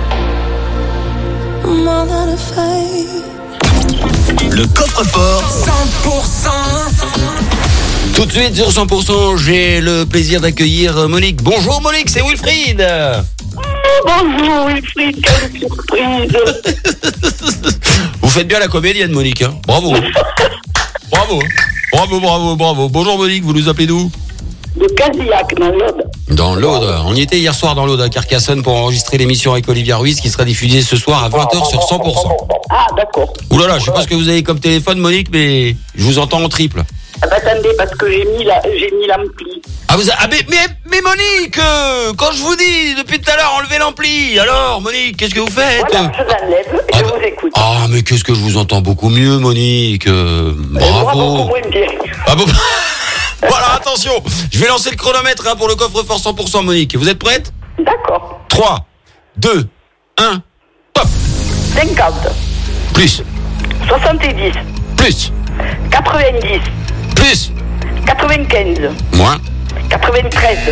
[SPEAKER 3] I'm all out of fight.
[SPEAKER 1] Le coffre-fort
[SPEAKER 4] cent pour cent.
[SPEAKER 5] Tout de suite sur cent pour cent, j'ai le plaisir d'accueillir Monique. Bonjour Monique, c'est Wilfried.
[SPEAKER 7] Bonjour Wilfried, quelle surprise.
[SPEAKER 5] Vous faites bien la comédienne Monique, hein. Bravo. Bravo, bravo, bravo, bravo. Bonjour Monique, vous nous appelez d'où?
[SPEAKER 7] De Casillac, dans l'Aude.
[SPEAKER 5] Dans l'Aude. On y était hier soir dans l'Aude à Carcassonne pour enregistrer l'émission avec Olivia Ruiz qui sera diffusée ce soir à vingt heures sur cent pour cent.
[SPEAKER 7] Ah, d'accord.
[SPEAKER 5] Ouh là là, je sais pas ce que vous avez comme téléphone Monique, mais je vous entends en triple.
[SPEAKER 7] Ah bah, attendez, parce que j'ai mis la, j'ai mis l'ampli.
[SPEAKER 5] Ah, vous a... ah mais, mais, mais Monique, euh, quand je vous dis depuis tout à l'heure enlevez l'ampli, alors Monique, qu'est-ce que vous faites?
[SPEAKER 7] Voilà, je l'enlève et
[SPEAKER 5] ah
[SPEAKER 7] je
[SPEAKER 5] bah...
[SPEAKER 7] vous écoute.
[SPEAKER 5] Ah mais qu'est-ce que je vous entends beaucoup mieux Monique, euh, bravo.
[SPEAKER 7] Moi, beaucoup moins bien.
[SPEAKER 5] Ah bon. Voilà, attention, je vais lancer le chronomètre hein, pour le coffre-fort cent pour cent Monique. Vous êtes prête?
[SPEAKER 7] D'accord.
[SPEAKER 5] trois, deux, un, top.
[SPEAKER 7] cinquante.
[SPEAKER 5] Plus.
[SPEAKER 7] soixante-dix.
[SPEAKER 5] Plus.
[SPEAKER 7] quatre-vingt-dix.
[SPEAKER 5] Plus.
[SPEAKER 7] quatre-vingt-quinze.
[SPEAKER 5] Moins.
[SPEAKER 7] quatre-vingt-treize.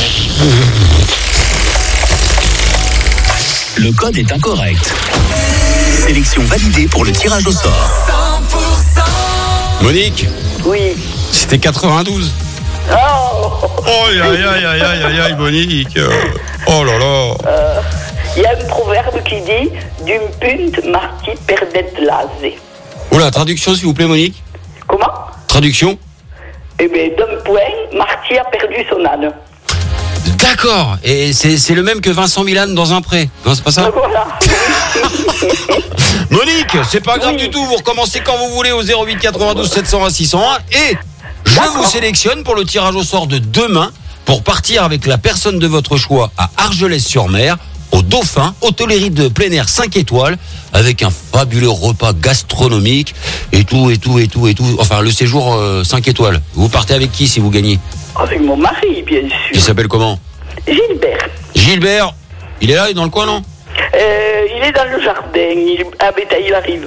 [SPEAKER 1] Le code est incorrect. Sélection validée pour le tirage au sort.
[SPEAKER 4] cent pour cent.
[SPEAKER 5] Monique.
[SPEAKER 7] Oui.
[SPEAKER 5] C'était quatre-vingt-douze.
[SPEAKER 7] Oh.
[SPEAKER 5] Oh aïe aïe aïe aïe aïe aïe Monique. Oh là là.
[SPEAKER 7] Il euh, y a un proverbe qui dit d'une punt marti perdet lase.
[SPEAKER 5] Oula, traduction s'il vous plaît Monique.
[SPEAKER 7] Comment?
[SPEAKER 5] Traduction.
[SPEAKER 7] Eh bien, d'un point, Marty a perdu son âne.
[SPEAKER 5] D'accord. Et c'est, c'est le même que Vincent Milan dans un pré. Non, c'est pas ça?
[SPEAKER 7] Voilà.
[SPEAKER 5] Monique, c'est pas grave oui. du tout. Vous recommencez quand vous voulez au zéro huit quatre-vingt-douze sept cent vingt six cent un. Et je D'accord. vous sélectionne pour le tirage au sort de demain pour partir avec la personne de votre choix à Argelès-sur-Mer, au Dauphin, hôtellerie de plein air cinq étoiles, avec un fabuleux repas gastronomique et tout, et tout, et tout, et tout. Enfin, le séjour euh, cinq étoiles. Vous partez avec qui si vous gagnez?
[SPEAKER 7] Avec mon mari, bien sûr.
[SPEAKER 5] Il s'appelle comment?
[SPEAKER 7] Gilbert.
[SPEAKER 5] Gilbert, il est là, il est dans le coin, non?
[SPEAKER 7] Euh, il est dans le jardin. Il... Ah, ben, il arrive.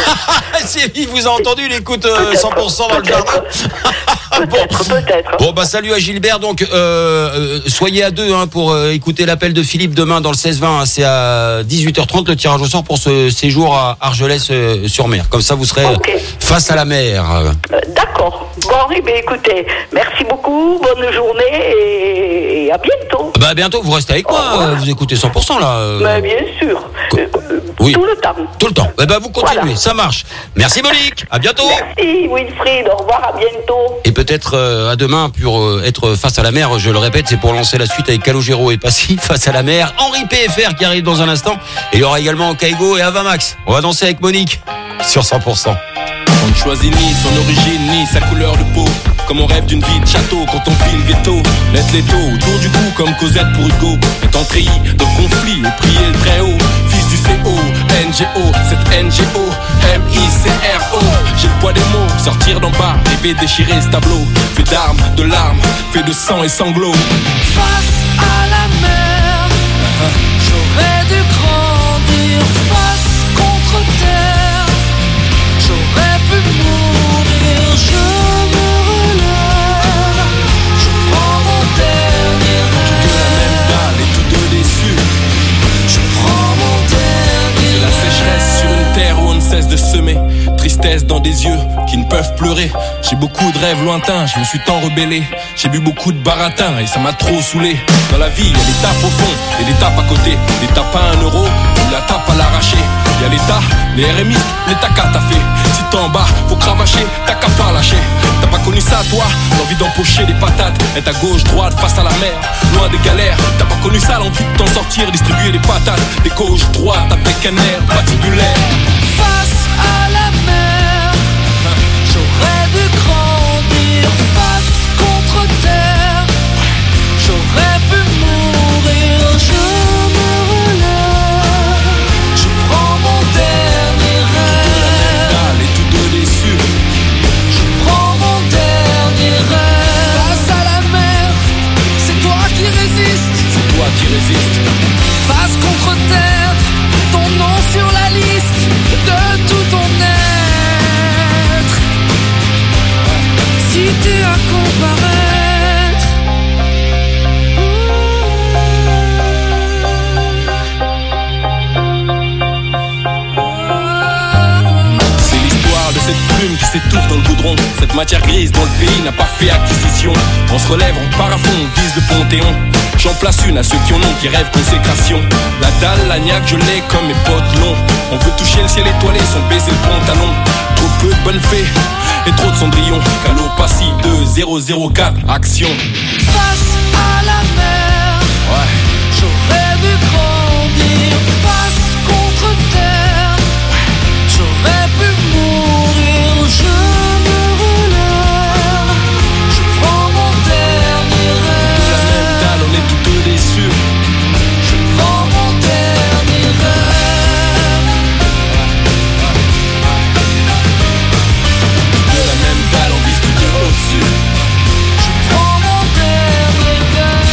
[SPEAKER 5] Il vous a entendu, il écoute euh, cent pour cent dans le jardin.
[SPEAKER 7] Peut-être, bon. peut-être.
[SPEAKER 5] Bon, bah, salut à Gilbert. Donc, euh, euh, soyez à deux hein, pour euh, écouter l'appel de Philippe demain dans le seize vingt. Hein, c'est à dix-huit heures trente le tirage au sort pour ce séjour à Argelès-sur-Mer. Comme ça, vous serez okay. face à la mer.
[SPEAKER 7] Euh, d'accord. Bon, eh bien, écoutez, merci beaucoup. Bonne journée et, et à bientôt.
[SPEAKER 5] Bah, à bientôt. Vous restez avec moi. Euh, vous écoutez cent pour cent là. Euh...
[SPEAKER 7] Bah, bien sûr. Euh,
[SPEAKER 5] oui.
[SPEAKER 7] Tout le temps.
[SPEAKER 5] Tout le temps. Eh ben, vous continuez. Voilà. Ça marche. Merci Monique. À bientôt.
[SPEAKER 7] Merci Wilfried. Au revoir. À bientôt.
[SPEAKER 5] Et peut-être euh, à demain pour euh, être face à la mer. Je le répète, c'est pour lancer la suite avec Calogero et Passy face à la mer. Henri P F R qui arrive dans un instant. Et il y aura également Kaigo et Avamax. On va danser avec Monique sur cent pour cent.
[SPEAKER 8] On ne choisit ni son origine ni sa couleur de peau. Comme on rêve d'une vie de château quand on file ghetto. Laisse les taux autour du cou comme Cosette pour Hugo. Étant treillis de conflit et prier le très haut. Fils du C O, N G O, cette N G O, M I C R O. J'ai le poids des mots, sortir d'en bas, rêver déchirer ce tableau. Fait d'armes, de larmes, fait de sang et sanglots.
[SPEAKER 3] Face à la mer, j'aurais dû grandir face contre terre. J'aurais pu mourir, je me relève. Je prends mon dernier rêve.
[SPEAKER 8] Tout de la même dalle et tous deux déçus.
[SPEAKER 3] Je prends mon dernier
[SPEAKER 8] rêve. C'est la sécheresse sur une terre où on ne cesse de semer. Tristesse dans des yeux qui ne peuvent pleurer. J'ai beaucoup de rêves lointains, je me suis tant rebellé. J'ai bu beaucoup de baratin et ça m'a trop saoulé. Dans la vie, y'a les tapes au fond et les tapes à côté. Les tapes à un euro ou la tape à l'arraché. Y'a l'État, les R M I, les takas t'as fait. Si t'es en bas, faut cravacher, t'as qu'à pas lâcher. T'as pas connu ça toi, l'envie d'empocher des patates. Être à gauche, droite, face à la mer, loin des galères. T'as pas connu ça, l'envie de t'en sortir, distribuer des patates. Des gauche, droite, avec un air patibulaire.
[SPEAKER 3] Face à la mer, j'aurais dû grandir. Face contre terre, j'aurais pu mourir. Je me relève, je prends mon dernier rêve.
[SPEAKER 8] Allez, tous deux déçus.
[SPEAKER 3] Je prends mon dernier rêve. Face à la mer, c'est toi qui résistes.
[SPEAKER 8] C'est toi qui résistes.
[SPEAKER 3] Face contre terre, ton nom sur la liste de tout ton être. Si tu as comparaître,
[SPEAKER 8] c'est l'histoire de cette plume qui s'étouffe dans le goudron. Cette matière grise dont le pays n'a pas fait acquisition. On se relève, on part à fond, on vise le Panthéon. J'en place une à ceux qui en ont, qui rêvent consécration. La dalle, la niaque, je l'ai comme mes potes longs. On veut toucher le ciel étoilé sans baisser le pantalon. Trop peu de bonnes fées et trop de cendrillons. Calopassie deux zéro zéro quatre, action.
[SPEAKER 3] face à la mer,
[SPEAKER 8] Ouais.
[SPEAKER 3] j'aurais dû grandir. Face contre terre, j'aurais pu mourir. Je me relève, je prends mon dernier rêve.
[SPEAKER 8] La même dalle, on est tous deux déçus.
[SPEAKER 3] Je prends mon dernier rêve.
[SPEAKER 8] De la même dalle, on vise tous deux au-dessus.
[SPEAKER 3] Je prends mon dernier rêve.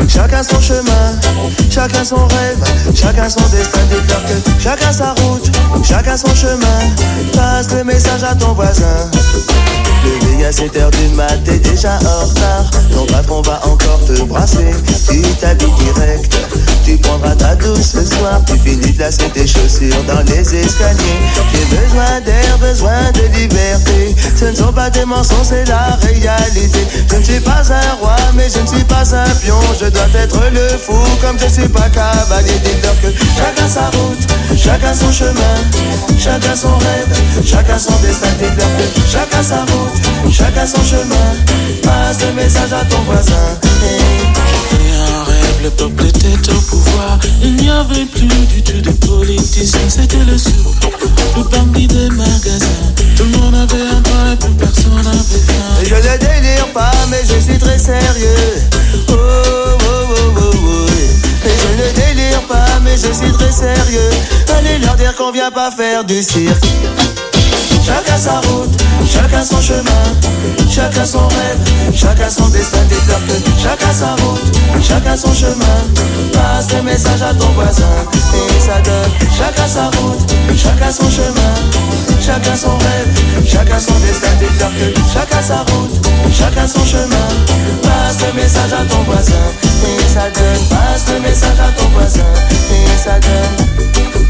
[SPEAKER 2] chacun son chemin, chacun son rêve, chacun son destin. Déclare que chacun sa route, chacun son chemin. Passe le message à ton voisin. Le gars, c'est heure du mat, t'es déjà en retard. Ton patron va encore te brasser. Tu t'habilles direct, tu prendras ta douce ce soir. Tu finis de lasser tes chaussures dans les escaliers. J'ai besoin d'air, besoin de liberté. Ce ne sont pas des mensonges, c'est la réalité. Je ne suis pas un roi, mais je ne suis pas un pion. Je dois être le fou, comme je suis pas cavalier. Dites-leur que chacun sa route, chacun son chemin, chacun son rêve, chacun son destin. Dites-leur que chacun sa route, chacun son chemin. Passe le message à ton voisin. Hey.
[SPEAKER 9] J'ai fait un rêve, le peuple était au pouvoir. Il n'y avait plus du tout de politiciens. C'était le sou, le bandit des magasins. Tout le monde avait un pain et plus personne n'avait faim.
[SPEAKER 2] Je ne délire pas, mais je suis très sérieux. Oh, oh, oh, oh, oh. Et je ne délire pas, mais je suis très sérieux. Allez leur dire qu'on vient pas faire du cirque. Chacun sa route, chacun son chemin, chacun son rêve, chacun son destin. Déclare que chacun sa route, chacun son chemin. Passe le message à ton voisin et ça donne chacun sa route, chacun son chemin, chacun son rêve, chacun son destin. Déclare que chacun sa route, chacun son chemin. Passe le message à ton voisin et ça donne. Passe le message à ton voisin et ça donne.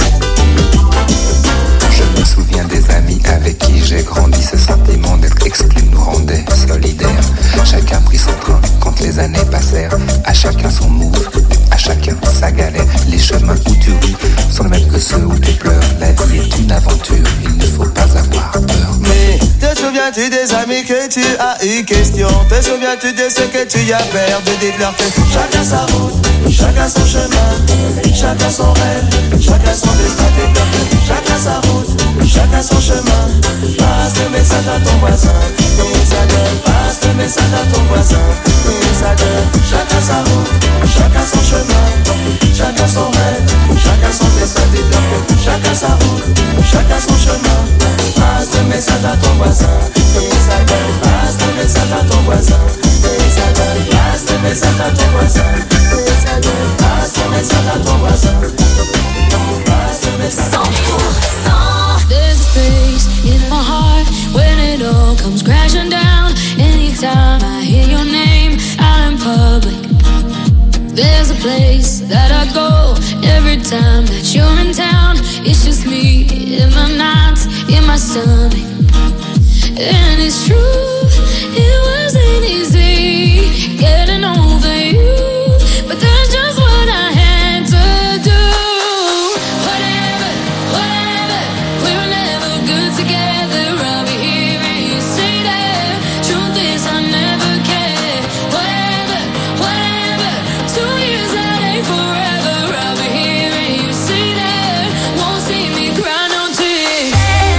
[SPEAKER 10] Je me souviens des amis avec qui j'ai grandi. Ce sentiment d'être exclu nous rendait solidaires. Chacun prit son train quand les années passèrent. À chacun son move, à chacun sa galère. Les chemins où tu ris sont les mêmes que ceux où tu pleures. La vie est une aventure, il ne faut pas avoir peur.
[SPEAKER 2] Mais te souviens-tu des amis que tu as eu question? Te souviens-tu de ce que tu as perdu? Dites-leur que chacun sa route, chacun son chemin, chacun son rêve, chacun son destin. Dites-leur que chacun sa route, chacun son chemin. Passe le message à ton voisin et ça donne. Passe le message à ton voisin et ça donne. Chacun sa route, chacun son chemin, chacun son rêve, chacun son destin. Dites-leur que chacun sa route, chacun son chemin. Passe le message à ton voisin et ça donne. Passe le message à ton voisin et ça donne. Passe le message à ton voisin et ça donne. Passe le message à ton voisin. Passe le message à ton voisin.
[SPEAKER 3] There's a space in my heart when it all comes crashing down. Anytime I hear your name out in public, there's a place that I go every time that you're in town. It's just me in my nights, in my stomach. And it's true, it wasn't easy getting over you, but that's just what I had to do. Whatever, whatever, we were never good together. I'll be here and you say that. Truth is I never cared. Whatever, whatever, two years that ain't forever. I'll be here and you say that. Won't see me cry no tears.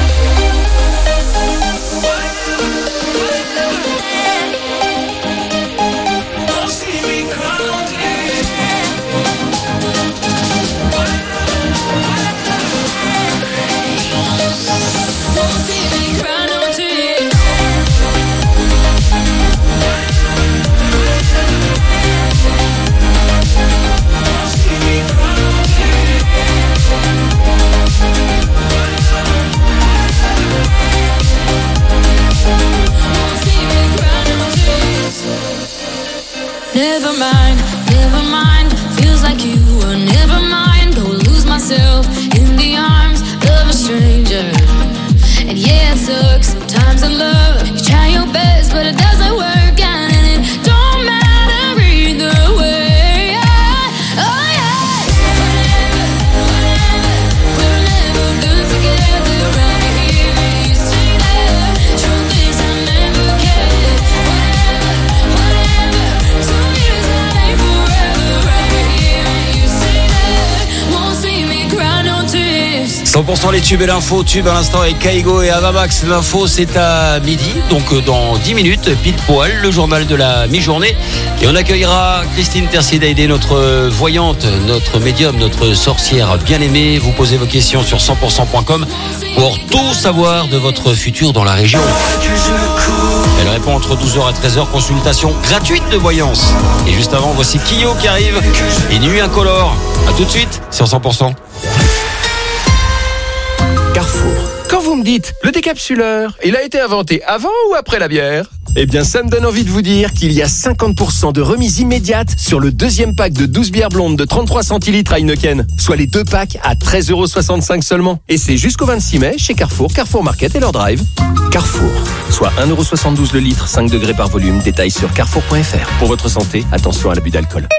[SPEAKER 3] Never mind, never mind. Feels like you were never mind. Go lose myself in the arms of a stranger. And yeah, it sucks sometimes in love. You try your best, but it doesn't work out, and it don't matter either way. Oh yeah. Whatever, whatever, we were never good together. I'll be here and you say that. Truth is I never cared. Whatever, whatever, two years that ain't forever. I'll be here and you say that. Won't see me cry no tears.
[SPEAKER 5] cent pour cent les tubes et l'info, tube à l'instant avec Kaigo et Avamax. L'info c'est à midi, donc dans dix minutes, pile poil, le journal de la mi-journée. Et on accueillera Christine Tercier-Daïdé, notre voyante, notre médium, notre sorcière bien-aimée. Vous posez vos questions sur cent pour cent point com pour tout savoir de votre futur dans la région. Elle répond entre douze heures et treize heures. Consultation gratuite de voyance. Et juste avant, voici Kyo qui arrive. Et Nuit Incolore. A tout de suite sur cent pour cent.
[SPEAKER 11] Carrefour. Quand vous me dites le décapsuleur, il a été inventé avant ou après la bière ? Eh bien, ça me donne envie de vous dire qu'il y a cinquante pour cent de remise immédiate sur le deuxième pack de douze bières blondes de trente-trois centilitres à Heineken, soit les deux packs à treize euros soixante-cinq seulement. Et c'est jusqu'au vingt-six mai chez Carrefour, Carrefour Market et leur drive. Carrefour, soit un euro soixante-douze le litre, cinq degrés par volume. Détails sur carrefour point f r. Pour votre santé, attention à l'abus d'alcool.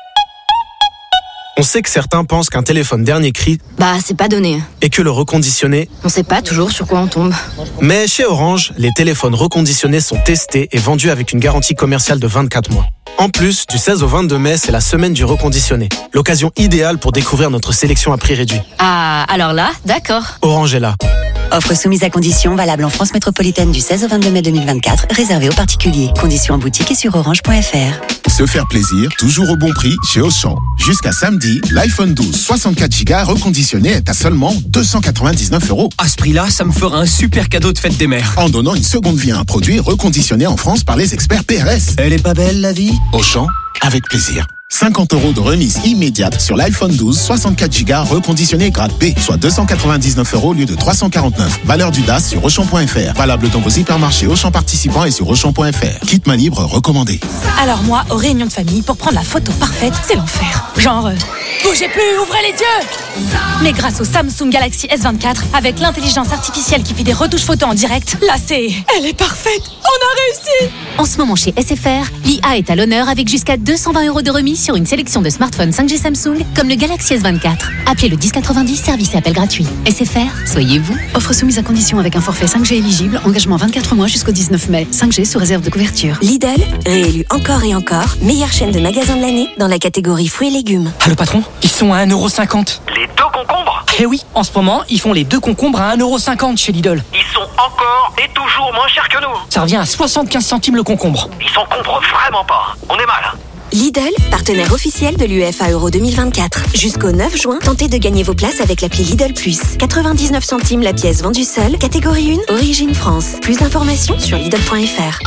[SPEAKER 12] On sait que certains pensent qu'un téléphone dernier cri,
[SPEAKER 13] bah c'est pas donné.
[SPEAKER 12] Et que le reconditionné,
[SPEAKER 13] on sait pas toujours sur quoi on tombe.
[SPEAKER 12] Mais chez Orange, les téléphones reconditionnés sont testés et vendus avec une garantie commerciale de vingt-quatre mois. En plus, du seize au vingt-deux mai, c'est la semaine du reconditionné. L'occasion idéale pour découvrir notre sélection à prix réduit.
[SPEAKER 13] Ah, alors là, d'accord.
[SPEAKER 12] Orange est là.
[SPEAKER 15] Offre soumise à conditions, valable en France métropolitaine du seize au vingt-deux mai deux mille vingt-quatre, réservée aux particuliers. Conditions en boutique et sur orange point f r.
[SPEAKER 16] Se faire plaisir, toujours au bon prix chez Auchan. Jusqu'à samedi, l'iPhone douze soixante-quatre giga reconditionné est à seulement deux cent quatre-vingt-dix-neuf euros.
[SPEAKER 17] À ce prix-là, ça me fera un super cadeau de fête des mères.
[SPEAKER 16] En donnant une seconde vie à un produit reconditionné en France par les experts P R S.
[SPEAKER 17] Elle est pas belle, la vie ?
[SPEAKER 16] Auchan, avec plaisir. cinquante euros de remise immédiate sur l'iPhone douze soixante-quatre giga reconditionné grade B, soit deux cent quatre-vingt-dix-neuf euros au lieu de trois cent quarante-neuf. Valeur du D A S sur Auchan point f r. Valable dans vos hypermarchés Auchan participants et sur Auchan point f r. Kit main libre recommandé.
[SPEAKER 18] Alors moi, aux réunions de famille, pour prendre la photo parfaite, c'est l'enfer. Genre, euh, bougez plus, ouvrez les yeux. Mais grâce au Samsung Galaxy S vingt-quatre, avec l'intelligence artificielle qui fait des retouches photos en direct, là c'est... Elle est parfaite. On a réussi.
[SPEAKER 14] En ce moment chez S F R, l'I A est à l'honneur avec jusqu'à deux cent vingt euros de remise sur une sélection de smartphones cinq G Samsung comme le Galaxy S vingt-quatre. Appelez le dix quatre-vingt-dix, service et appel gratuit. S F R, soyez vous.
[SPEAKER 13] Offre soumise à condition avec un forfait cinq G éligible, engagement vingt-quatre mois jusqu'au dix-neuf mai. cinq G sous réserve de couverture.
[SPEAKER 19] Lidl, réélu encore et encore, meilleure chaîne de magasins de l'année dans la catégorie fruits et légumes.
[SPEAKER 17] Ah le patron, ils sont à un euro cinquante.
[SPEAKER 20] Les deux concombres ?
[SPEAKER 17] Eh oui, en ce moment, ils font les deux concombres à un euro cinquante chez Lidl.
[SPEAKER 20] Ils sont encore et toujours moins chers que nous.
[SPEAKER 17] Ça revient à soixante-quinze centimes le concombre.
[SPEAKER 20] Ils s'en comprennent vraiment pas. On est mal.
[SPEAKER 19] Lidl, partenaire officiel de l'UEFA Euro deux mille vingt-quatre. Jusqu'au neuf juin, tentez de gagner vos places avec l'appli Lidl Plus. quatre-vingt-dix-neuf centimes la pièce vendue seule, catégorie un, origine France. Plus d'informations sur Lidl point f r.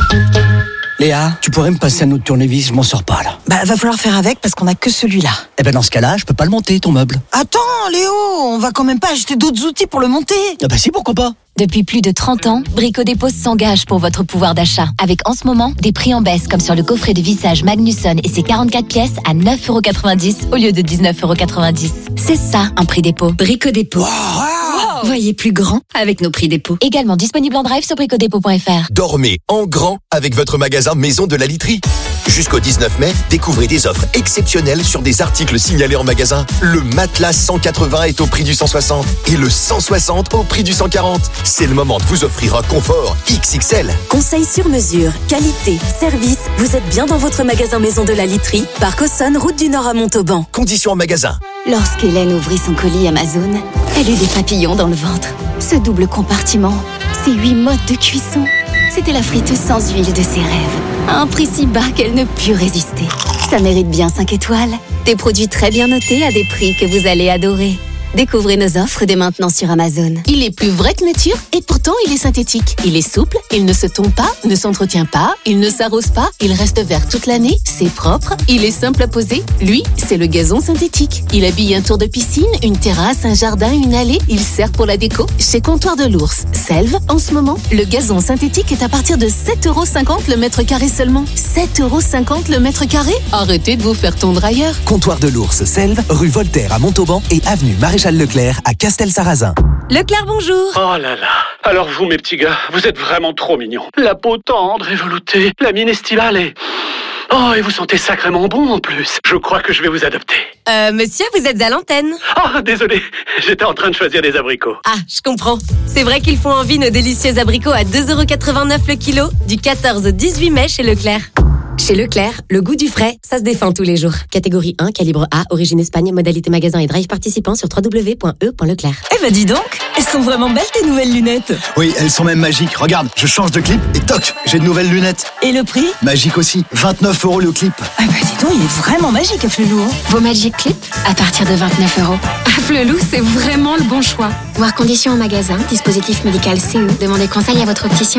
[SPEAKER 17] Léa, tu pourrais me passer un autre tournevis, je m'en sors pas là.
[SPEAKER 21] Bah va falloir faire avec parce qu'on a que celui-là.
[SPEAKER 17] Eh ben dans ce cas-là, je peux pas le monter ton meuble.
[SPEAKER 21] Attends Léo, on va quand même pas acheter d'autres outils pour le monter.
[SPEAKER 17] Ah bah si, pourquoi pas.
[SPEAKER 14] Depuis plus de trente ans, Brico Dépôt s'engage pour votre pouvoir d'achat. Avec en ce moment des prix en baisse comme sur le coffret de vissage Magnusson et ses quarante-quatre pièces à neuf euros quatre-vingt-dix au lieu de dix-neuf euros quatre-vingt-dix. C'est ça un prix dépôt.
[SPEAKER 19] Brico Dépôt. Wow. Voyez plus grand avec nos prix dépôt.
[SPEAKER 14] Également disponible en drive sur brico dépôt point f r.
[SPEAKER 22] Dormez en grand avec votre magasin Maison de la Literie. Jusqu'au dix-neuf mai, découvrez des offres exceptionnelles sur des articles signalés en magasin. Le matelas cent quatre-vingts est au prix du cent soixante et le cent soixante au prix du cent quarante. C'est le moment de vous offrir un confort X X L.
[SPEAKER 19] Conseils sur mesure, qualité, service. Vous êtes bien dans votre magasin Maison de la Literie, Parc Auxonne, route du Nord à Montauban.
[SPEAKER 22] Conditions en magasin.
[SPEAKER 19] Lorsqu'Hélène ouvrit son colis Amazon, elle eut des papillons dans le ventre. Ce double compartiment, ces huit modes de cuisson. C'était la friteuse sans huile de ses rêves. À un prix si bas qu'elle ne put résister. Ça mérite bien cinq étoiles. Des produits très bien notés à des prix que vous allez adorer. Découvrez nos offres dès maintenant sur Amazon.
[SPEAKER 23] Il est plus vrai que nature et pourtant il est synthétique. Il est souple, il ne se tombe pas, ne s'entretient pas, il ne s'arrose pas, il reste vert toute l'année, c'est propre, il est simple à poser. Lui, c'est le gazon synthétique. Il habille un tour de piscine, une terrasse, un jardin, une allée. Il sert pour la déco. Chez Comptoir de l'Ours, Selve, en ce moment, le gazon synthétique est à partir de sept euros cinquante le mètre carré seulement. sept euros cinquante le mètre carré ? Arrêtez de vous faire tondre ailleurs.
[SPEAKER 24] Comptoir de l'Ours, Selve, rue Voltaire à Montauban et avenue Maréchal Leclerc à Castel-Sarrazin.
[SPEAKER 19] Leclerc, bonjour.
[SPEAKER 34] Oh là là. Alors vous, mes petits gars, vous êtes vraiment trop mignons. La peau tendre et veloutée, la mine estivale et... Oh, et vous sentez sacrément bon en plus. Je crois que je vais vous adopter.
[SPEAKER 19] Euh, monsieur, vous êtes à l'antenne.
[SPEAKER 34] Ah, désolé, j'étais en train de choisir des abricots.
[SPEAKER 19] Ah, je comprends. C'est vrai qu'ils font envie nos délicieux abricots à deux euros quatre-vingt-neuf le kilo, du quatorze au dix-huit mai chez Leclerc. Chez Leclerc, le goût du frais, ça se défend tous les jours. Catégorie un, calibre A, origine Espagne, modalité magasin et drive participant sur w w w point e point leclerc.
[SPEAKER 21] Eh ben dis donc, elles sont vraiment belles tes nouvelles lunettes.
[SPEAKER 35] Oui, elles sont même magiques. Regarde, je change de clip et toc, j'ai de nouvelles lunettes.
[SPEAKER 21] Et le prix ?
[SPEAKER 35] Magique aussi, vingt-neuf euros le clip.
[SPEAKER 21] Ah bah dis donc, il est vraiment magique, Afflelou.
[SPEAKER 19] Vos Magic Clips, à partir de vingt-neuf euros.
[SPEAKER 36] Afflelou, c'est vraiment le bon choix.
[SPEAKER 19] Voir conditions en magasin, dispositif médical C E U. Demandez conseil à votre opticien.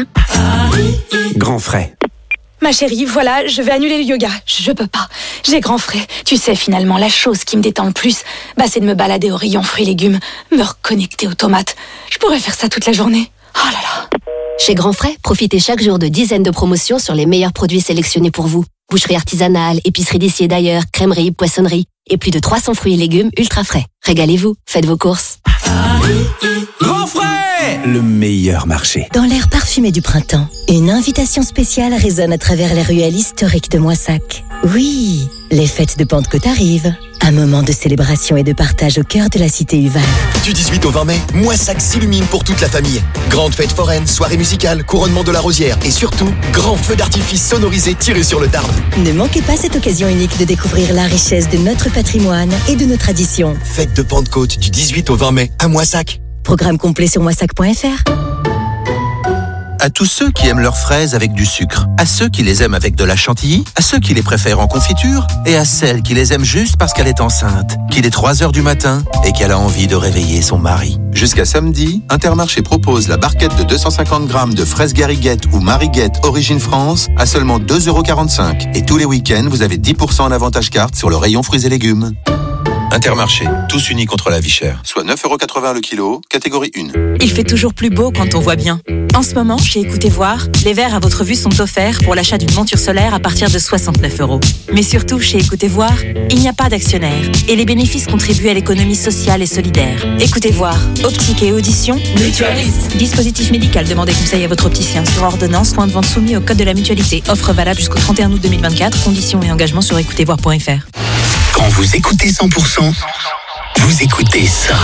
[SPEAKER 24] Grand frais.
[SPEAKER 18] Ma chérie, voilà, je vais annuler le yoga. Je, je peux pas. J'ai grand frais. Tu sais, finalement, la chose qui me détend le plus, bah, c'est de me balader au rayon fruits et légumes, me reconnecter aux tomates. Je pourrais faire ça toute la journée. Oh là là.
[SPEAKER 23] Chez Grand Frais, profitez chaque jour de dizaines de promotions sur les meilleurs produits sélectionnés pour vous. Boucherie artisanale, épicerie d'ici et d'ailleurs, crèmerie, poissonnerie et plus de trois cents fruits et légumes ultra frais. Régalez-vous, faites vos courses.
[SPEAKER 24] Grand frais, le meilleur marché.
[SPEAKER 1] Dans l'air parfumé du printemps, une invitation spéciale résonne à travers les ruelles historiques de Moissac. Oui, les fêtes de Pentecôte arrivent. Un moment de célébration et de partage au cœur de la cité Uval.
[SPEAKER 22] Du dix-huit au vingt mai, Moissac s'illumine pour toute la famille. Grande fête foraine, soirée musicale, couronnement de la rosière et surtout, grand feu d'artifice sonorisé tiré sur le Tarn.
[SPEAKER 1] Ne manquez pas cette occasion unique de découvrir la richesse de notre patrimoine et de nos traditions.
[SPEAKER 22] Fête de Pentecôte du dix-huit au vingt mai à Moissac.
[SPEAKER 1] Programme complet sur moissac point f r.
[SPEAKER 4] À tous ceux qui aiment leurs fraises avec du sucre, à ceux qui les aiment avec de la chantilly, à ceux qui les préfèrent en confiture et à celle qui les aime juste parce qu'elle est enceinte, qu'il est trois heures du matin et qu'elle a envie de réveiller son mari.
[SPEAKER 6] Jusqu'à samedi, Intermarché propose la barquette de deux cent cinquante grammes de fraises Gariguette ou Mariguette Origine France à seulement deux euros quarante-cinq. Et tous les week-ends, vous avez dix pour cent en avantage carte sur le rayon fruits et légumes. Intermarché, tous unis contre la vie chère. Soit neuf euros quatre-vingts le kilo, catégorie un.
[SPEAKER 7] Il fait toujours plus beau quand on voit bien. En ce moment, chez Écoutez Voir, les verres à votre vue sont offerts pour l'achat d'une monture solaire à partir de soixante-neuf euros. Mais surtout, chez Écoutez Voir, il n'y a pas d'actionnaire et les bénéfices contribuent à l'économie sociale et solidaire. Écoutez Voir, optique et audition, mutualiste. Dispositif médical, demandez conseil à votre opticien sur ordonnance, point de vente soumis au code de la mutualité. Offre valable jusqu'au trente et un août deux mille vingt-quatre. Conditions et engagements sur écoutez voir point f r.
[SPEAKER 8] Quand vous écoutez cent pour cent, vous écoutez ça.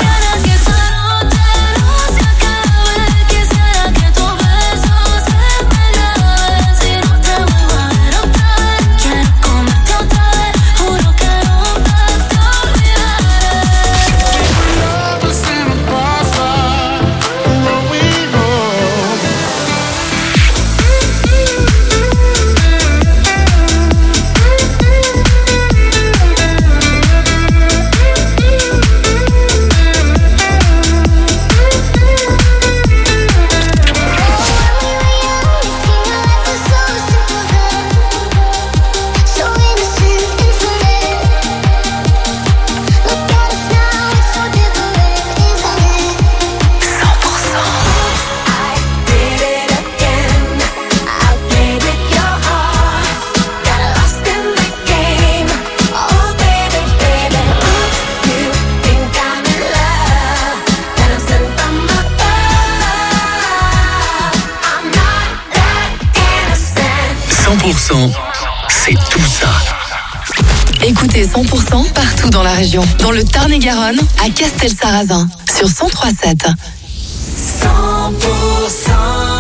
[SPEAKER 8] cent pour cent, c'est tout ça.
[SPEAKER 9] Écoutez cent pour cent partout dans la région. Dans le Tarn-et-Garonne, à Castelsarrasin, sur cent trois sept.
[SPEAKER 2] cent pour cent.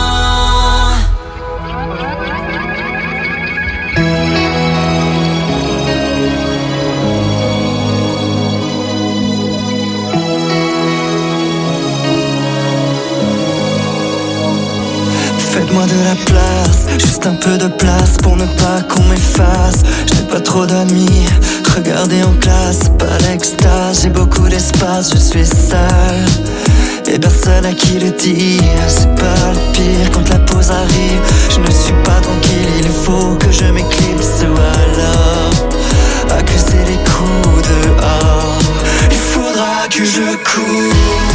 [SPEAKER 25] Faites-moi de la place, juste un peu de place pour ne pas qu'on m'efface. Je n'ai pas trop d'amis, regardez en classe, pas l'extase. J'ai beaucoup d'espace, je suis sale et personne à qui le dire. C'est pas le pire quand la pause arrive. Je ne suis pas tranquille, il faut que je m'éclipse ou alors accuser les coups dehors. Il faudra que je cours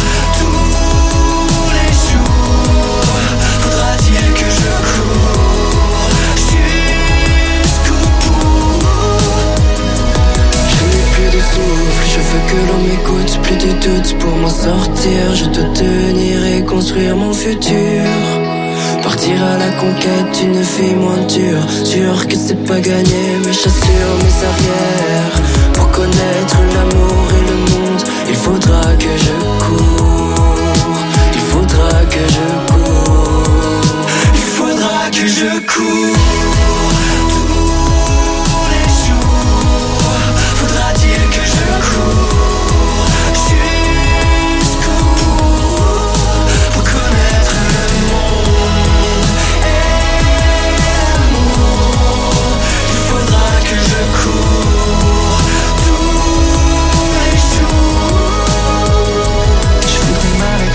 [SPEAKER 25] tous les jours. Faudra-t-il que je cours jusqu'au bout? Je n'ai plus de souffle, je veux que l'on m'écoute. Plus du doute pour m'en sortir. Je dois tenir et construire mon futur. Partir à la conquête d'une vie moins dure. Sûr que c'est pas gagné, mais j'assure mes arrières. Pour connaître l'amour et le monde, il faudra que je cours.